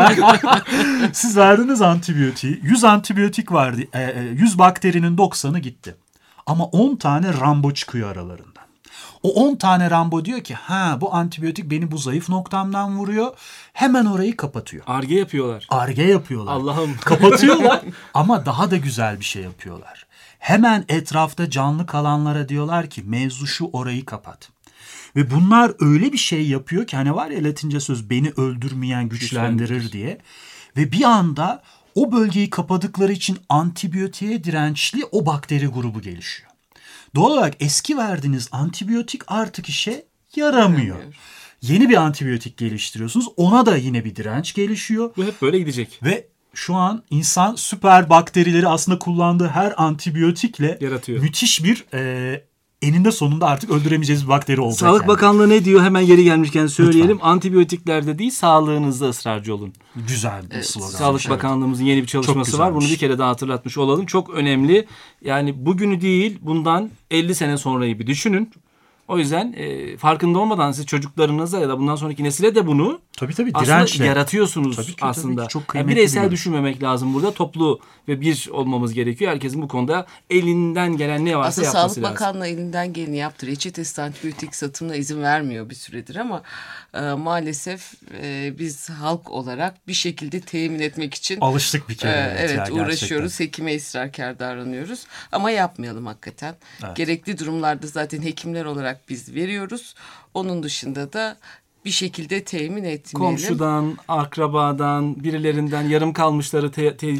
Siz verdiniz antibiyotiği. 100 antibiyotik vardı. 100 bakterinin 90'ı gitti. Ama 10 tane Rambo çıkıyor aralarından. O 10 tane Rambo diyor ki bu antibiyotik beni bu zayıf noktamdan vuruyor. Hemen orayı kapatıyor. Ar-Ge yapıyorlar. Ar-Ge yapıyorlar. Allah'ım. Kapatıyorlar ama daha da güzel bir şey yapıyorlar. Hemen etrafta canlı kalanlara diyorlar ki mevzu şu, orayı kapat. Ve bunlar öyle bir şey yapıyor ki hani var ya Latince söz beni öldürmeyen güçlendirir diye. Ve bir anda o bölgeyi kapadıkları için antibiyotiğe dirençli o bakteri grubu gelişiyor. Doğal olarak eski verdiğiniz antibiyotik artık işe yaramıyor. Yeni bir antibiyotik geliştiriyorsunuz. Ona da yine bir direnç gelişiyor. Bu hep böyle gidecek. Ve şu an insan süper bakterileri aslında kullandığı her antibiyotikle yaratıyor. Müthiş bir eninde sonunda artık öldüremeyeceğiz bir bakteri olacak. Sağlık Bakanlığı ne diyor? Hemen yeri gelmişken söyleyelim. Lütfen. Antibiyotiklerde değil, sağlığınızda ısrarcı olun. Güzel bir slogan. Sağlık Bakanlığımızın yeni bir çalışması var. Bunu bir kere daha hatırlatmış olalım. Çok önemli. Yani bugünü değil, bundan 50 sene sonrayı bir düşünün. O yüzden farkında olmadan siz çocuklarınıza ya da bundan sonraki nesile de bunu aslında yaratıyorsunuz aslında. Tabii, çok yani bireysel düşünmemek lazım burada. Toplu ve bir olmamız gerekiyor. Herkesin bu konuda elinden gelen ne varsa aslında yapması lazım. Sağlık Bakanlığı elinden geleni yaptı. Reçetesiz antibiyotik satımına izin vermiyor bir süredir ama maalesef biz halk olarak bir şekilde temin etmek için alıştık bir kere. Evet uğraşıyoruz. Hekime ısrarkar davranıyoruz. Ama yapmayalım hakikaten. Evet. Gerekli durumlarda zaten hekimler olarak biz veriyoruz. Onun dışında da bir şekilde temin etmeyelim. Komşudan, akrabadan, birilerinden yarım kalmışları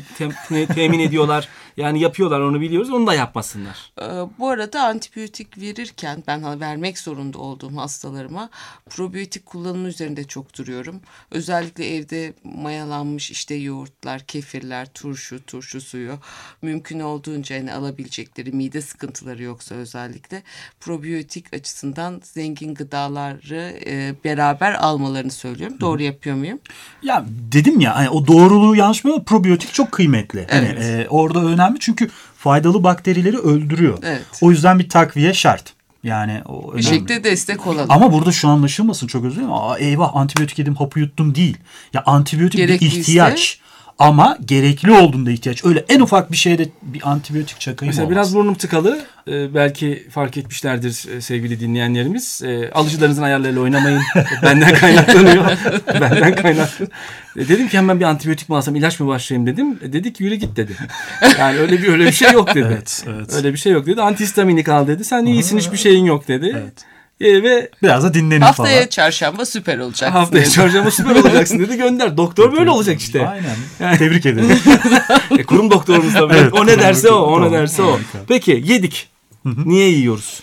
temin ediyorlar. Yani yapıyorlar, onu biliyoruz. Onu da yapmasınlar. Bu arada antibiyotik verirken ben vermek zorunda olduğum hastalarıma probiyotik kullanımı üzerinde çok duruyorum. Özellikle evde mayalanmış işte yoğurtlar, kefirler, turşu suyu mümkün olduğunca yani alabilecekleri mide sıkıntıları yoksa özellikle probiyotik açısından zengin gıdaları beraber almalarını söylüyorum. Doğru yapıyor muyum? Ya dedim ya hani o doğruluğu yanlış mı? Probiyotik çok kıymetli. Evet. Hani, orada önemli çünkü faydalı bakterileri öldürüyor. Evet. O yüzden bir takviye şart. Yani o bir şekilde destek olalım. Ama burada şu anlaşılmasın, çok özür dilerim. Eyvah antibiyotik yedim, hapı yuttum değil. Ya antibiyotik bir ihtiyaç. Ama gerekli olduğunda ihtiyaç. Öyle en ufak bir şeyde bir antibiyotik çakayım mesela olmaz. Biraz burnum tıkalı. Belki fark etmişlerdir sevgili dinleyenlerimiz. Alıcılarınızın ayarlarıyla oynamayın. Benden kaynaklanıyor. Benden kaynaklanıyor. Dedim ki hemen bir antibiyotik mi alsam, ilaç mı başlayayım dedim. Dedi ki yürü git dedi. Yani öyle bir şey yok dedi. Evet. Öyle bir şey yok dedi. Antihistaminik al dedi. Sen iyisin, hiçbir şeyin yok dedi. Evet. Ve biraz da dinlenin haftaya falan. çarşamba süper olacaksın. Haftaya çarşamba süper olacaksın dedi, gönder. Doktor böyle olacak işte. Aynen. Yani. Tebrik ederim. Kurum doktorumuz tabii. Evet, o ne derse o. Tamam. Peki yedik. Niye yiyoruz?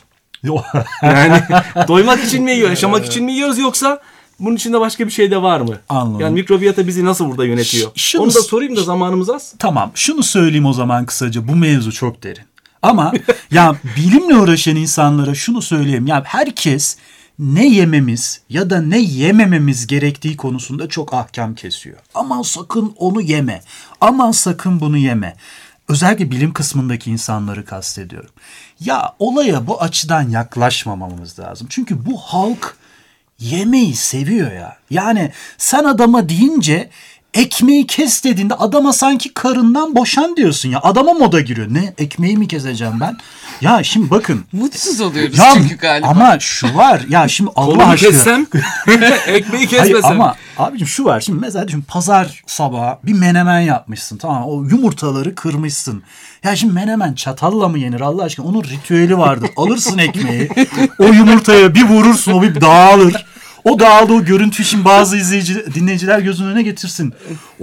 Yani doymak için mi yiyor, yaşamak için mi yiyoruz yoksa bunun içinde başka bir şey de var mı? Anladım. Yani mikrobiyata bizi nasıl burada yönetiyor? Onu da sorayım da zamanımız az. Tamam, şunu söyleyeyim o zaman kısaca. Bu mevzu çok derin. Ama ya bilimle uğraşan insanlara şunu söyleyeyim. Ya herkes ne yememiz ya da ne yemememiz gerektiği konusunda çok ahkam kesiyor. Aman sakın onu yeme. Aman sakın bunu yeme. Özellikle bilim kısmındaki insanları kastediyorum. Ya olaya bu açıdan yaklaşmamamız lazım. Çünkü bu halk yemeği seviyor ya. Yani sen adama deyince ekmeği kes dediğinde adama sanki karından boşan diyorsun ya. Adama moda giriyor. Ne? Ekmeği mi keseceğim ben? Ya şimdi bakın. Mutsuz oluyoruz Ya, çünkü galiba. ama şu var. Ya şimdi Allah Kolumu aşkına. kessem, ekmeği Hayır, kesmesem. ama abicim şu var. Şimdi mesela düşün, pazar sabahı bir menemen yapmışsın. Tamam, o yumurtaları kırmışsın. Ya şimdi menemen çatalla mı yenir Allah aşkına? Onun ritüeli vardır. Alırsın ekmeği. O yumurtaya bir vurursun, o bir dağılır. O dağıldı, o görüntü için bazı dinleyiciler gözünün önüne getirsin.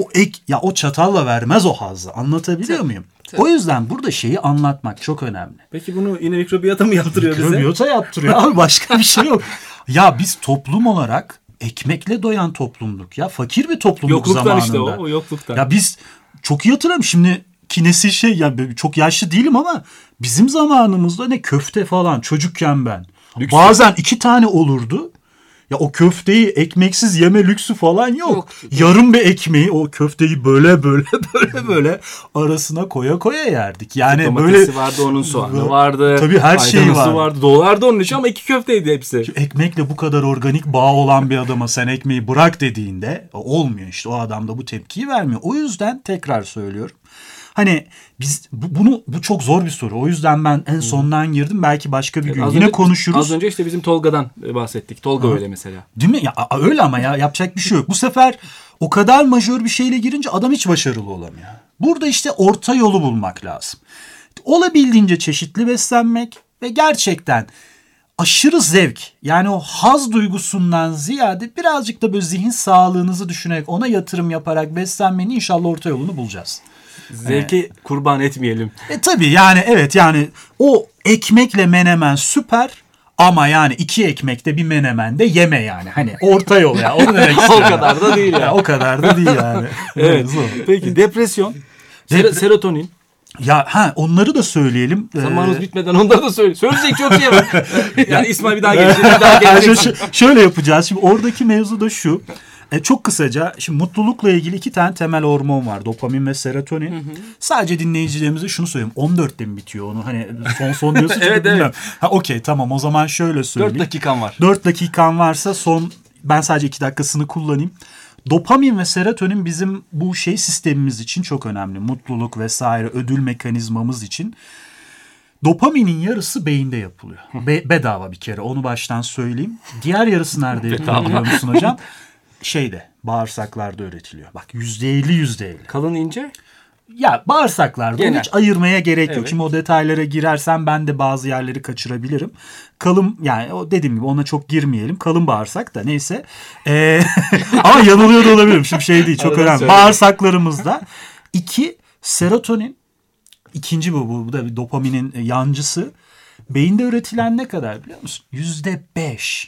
O çatalla vermez o hazzı. Anlatabiliyor muyum? O yüzden burada şeyi anlatmak çok önemli. Peki bunu yine mikrobiyata mı yaptırıyor bize? Mikrobiyota yaptırıyor abi, başka bir şey yok. Ya biz toplum olarak ekmekle doyan toplumduk ya. Fakir bir toplumduk Yokluktan zamanında. işte o yokluktan. Ya biz çok iyi hatırlıyorum şimdi nesil ya, çok yaşlı değilim ama bizim zamanımızda ne köfte falan çocukken ben. Lüks. Bazen 2 tane olurdu. Ya o köfteyi ekmeksiz yeme lüksü falan yok. Yoktu. Yarım bir ekmeği o köfteyi böyle arasına koya yerdik. Yani Domatesi böyle vardı, onun soğanı vardı. Tabii her şey maydanozu vardı. Dolardı onun için ama 2 köfteydi hepsi. Ekmekle bu kadar organik bağ olan bir adama sen ekmeği bırak dediğinde olmuyor işte. O adam da bu tepkiyi vermiyor. O yüzden tekrar söylüyorum. Hani biz bu çok zor bir soru. O yüzden ben en sondan girdim. Belki başka bir gün yine konuşuruz. Az önce işte bizim Tolga'dan bahsettik. Tolga öyle mesela. Değil mi? Ya öyle ama ya yapacak bir şey yok. Bu sefer o kadar majör bir şeyle girince adam hiç başarılı olamıyor. Burada işte orta yolu bulmak lazım. Olabildiğince çeşitli beslenmek ve gerçekten aşırı zevk, yani o haz duygusundan ziyade birazcık da böyle zihin sağlığınızı düşünerek ona yatırım yaparak beslenmenin inşallah orta yolunu bulacağız. Zevki kurban etmeyelim. Tabii yani evet, yani o ekmekle menemen süper ama yani 2 ekmekte bir menemen de yeme yani. Hani orta yol ya. Onu demek O istiyorum. kadar da değil ya. O kadar da değil yani. Evet. Zor. Peki depresyon, serotonin. Ya onları da söyleyelim. Zamanımız bitmeden onları da söyle. Söyleyecek çok şey var. Yani İsmail bir daha gelecek. Şöyle yapacağız. Şimdi oradaki mevzu da şu. Çok kısaca, şimdi mutlulukla ilgili 2 tane temel hormon var. Dopamin ve serotonin. Hı hı. Sadece dinleyicilerimize şunu söyleyeyim. 14'te mi bitiyor onu? Hani son diyorsun. Evet, evet. Okey, tamam, o zaman şöyle söyleyeyim. 4 dakikan var. 4 dakikan varsa ben sadece 2 dakikasını kullanayım. Dopamin ve serotonin bizim bu sistemimiz için çok önemli. Mutluluk vesaire, ödül mekanizmamız için. Dopaminin yarısı beyinde yapılıyor. Bedava bir kere, onu baştan söyleyeyim. Diğer yarısı nerede yapılıyor biliyor musun hocam? Bağırsaklarda üretiliyor. Bak %50. Kalın ince. Ya bağırsaklarda onu hiç ayırmaya gerek yok. Evet. Şimdi o detaylara girersem ben de bazı yerleri kaçırabilirim. Kalın, yani o dediğim gibi ona çok girmeyelim. Kalın bağırsak da neyse. Ama yanılıyor da olabilirim. Şimdi değil, çok Aradan önemli. söyle. Bağırsaklarımızda 2 serotonin, ikinci bu da bir dopaminin yancısı. Beyinde üretilen ne kadar biliyor musun? %5.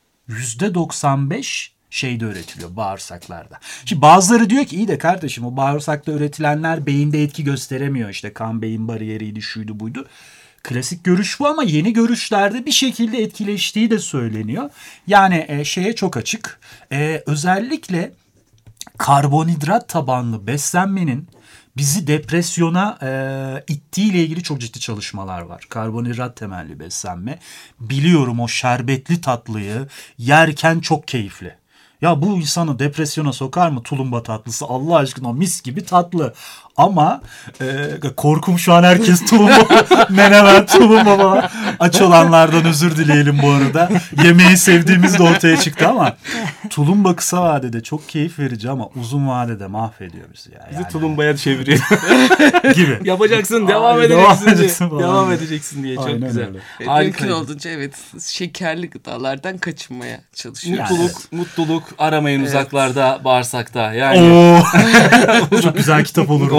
%95 üretiliyor bağırsaklarda. Şimdi bazıları diyor ki iyi de kardeşim o bağırsakta üretilenler beyinde etki gösteremiyor. İşte kan beyin bariyeriydi, şuydu buydu. Klasik görüş bu ama yeni görüşlerde bir şekilde etkileştiği de söyleniyor. Yani çok açık. Özellikle karbonhidrat tabanlı beslenmenin bizi depresyona ittiğiyle ilgili çok ciddi çalışmalar var. Karbonhidrat temelli beslenme. Biliyorum, o şerbetli tatlıyı yerken çok keyifli. Ya bu insanı depresyona sokar mı tulumba tatlısı? Allah aşkına mis gibi tatlı. Ama korkum şu an herkes tulumba, menemen tulumba falan. Aç olanlardan özür dileyelim bu arada. Yemeği sevdiğimiz de ortaya çıktı ama tulumba kısa vadede çok keyif verici ama uzun vadede mahvediyor bizi. Bizi tulumbaya çeviriyor. Gibi. Yapacaksın, devam edeceksin diye. Çok Aynen güzel. öyle. Mümkün olduğunca şekerli gıdalardan kaçınmaya çalışıyoruz. Mutluluk aramayın uzaklarda, bağırsakta. Yani Çok güzel kitap olur.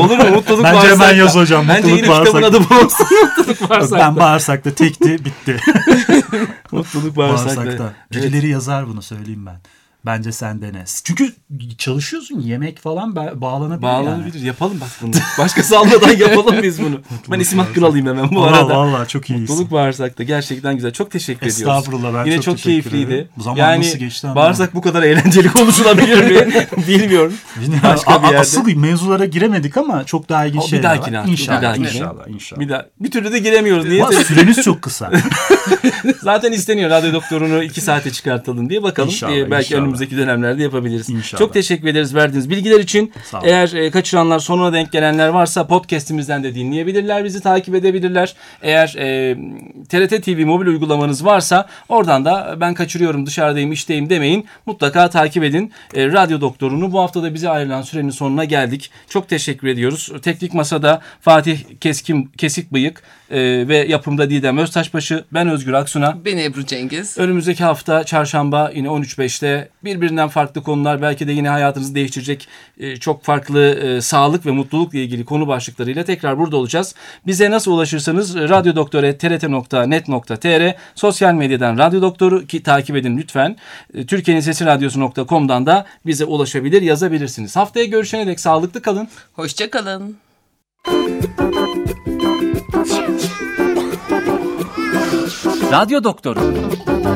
Olur mu? Mutluluk Bence bağırsakta. hemen yaz hocam. Bence Mutluluk yine kitabın bağırsakta. adı bu olsun. Mutluluk bağırsakta. Ben bağırsakta tekti, bitti. Mutluluk bağırsakta. Birileri yazar bunu, söyleyeyim ben. Bence sen dene. Çünkü çalışıyorsun, yemek falan bağlanabilir. Bağlanabilir. Yani. Yapalım bak bunu. Başkası almadan yapalım biz bunu. Ben isim hakkını alayım hemen bu arada. Vallahi çok iyisin. Mutluluk bağırsakta gerçekten güzel. Çok teşekkür ediyoruz. Estağfurullah, ben Yine çok çok teşekkür keyifliydi. ederim. Zaman Yani nasıl geçti ama. bağırsak bu kadar eğlenceli konuşulabilir mi? Bilmiyorum. Başka bir yerde. Asıl mevzulara giremedik ama çok daha ilginç şeyler var. dahakine artık, İnşallah, bir dahakine. inşallah. Bir türlü de giremiyoruz. Niye? Süreniz çok kısa. Zaten isteniyor radyo doktorunu 2 saate çıkartalım diye bakalım. İnşallah, Belki inşallah. önümüzdeki dönemlerde yapabiliriz. İnşallah. Çok teşekkür ederiz verdiğiniz bilgiler için. Sağ olun. Eğer kaçıranlar, sonuna denk gelenler varsa podcast'imizden de dinleyebilirler, bizi takip edebilirler. Eğer TRT TV mobil uygulamanız varsa oradan da ben kaçırıyorum, dışarıdayım, işteyim demeyin. Mutlaka takip edin. Radyo doktorunu bu hafta da bize ayrılan sürenin sonuna geldik. Çok teşekkür ediyoruz. Teknik Masa'da Fatih Kesikbıyık ve yapımda Didem Öztaşbaşı, ben Özgür Aksuna. Ben Ebru Cengiz. Önümüzdeki hafta çarşamba yine 13.05'te birbirinden farklı konular, belki de yine hayatınızı değiştirecek çok farklı sağlık ve mutlulukla ilgili konu başlıklarıyla tekrar burada olacağız. Bize nasıl ulaşırsanız radyodoktor@trt.net.tr, sosyal medyadan Radyo Doktoru ki takip edin lütfen. Türkiye'nin Sesi Radyosu.com'dan da bize ulaşabilir, yazabilirsiniz. Haftaya görüşene dek sağlıklı kalın. Hoşça kalın. Radyo Doktoru.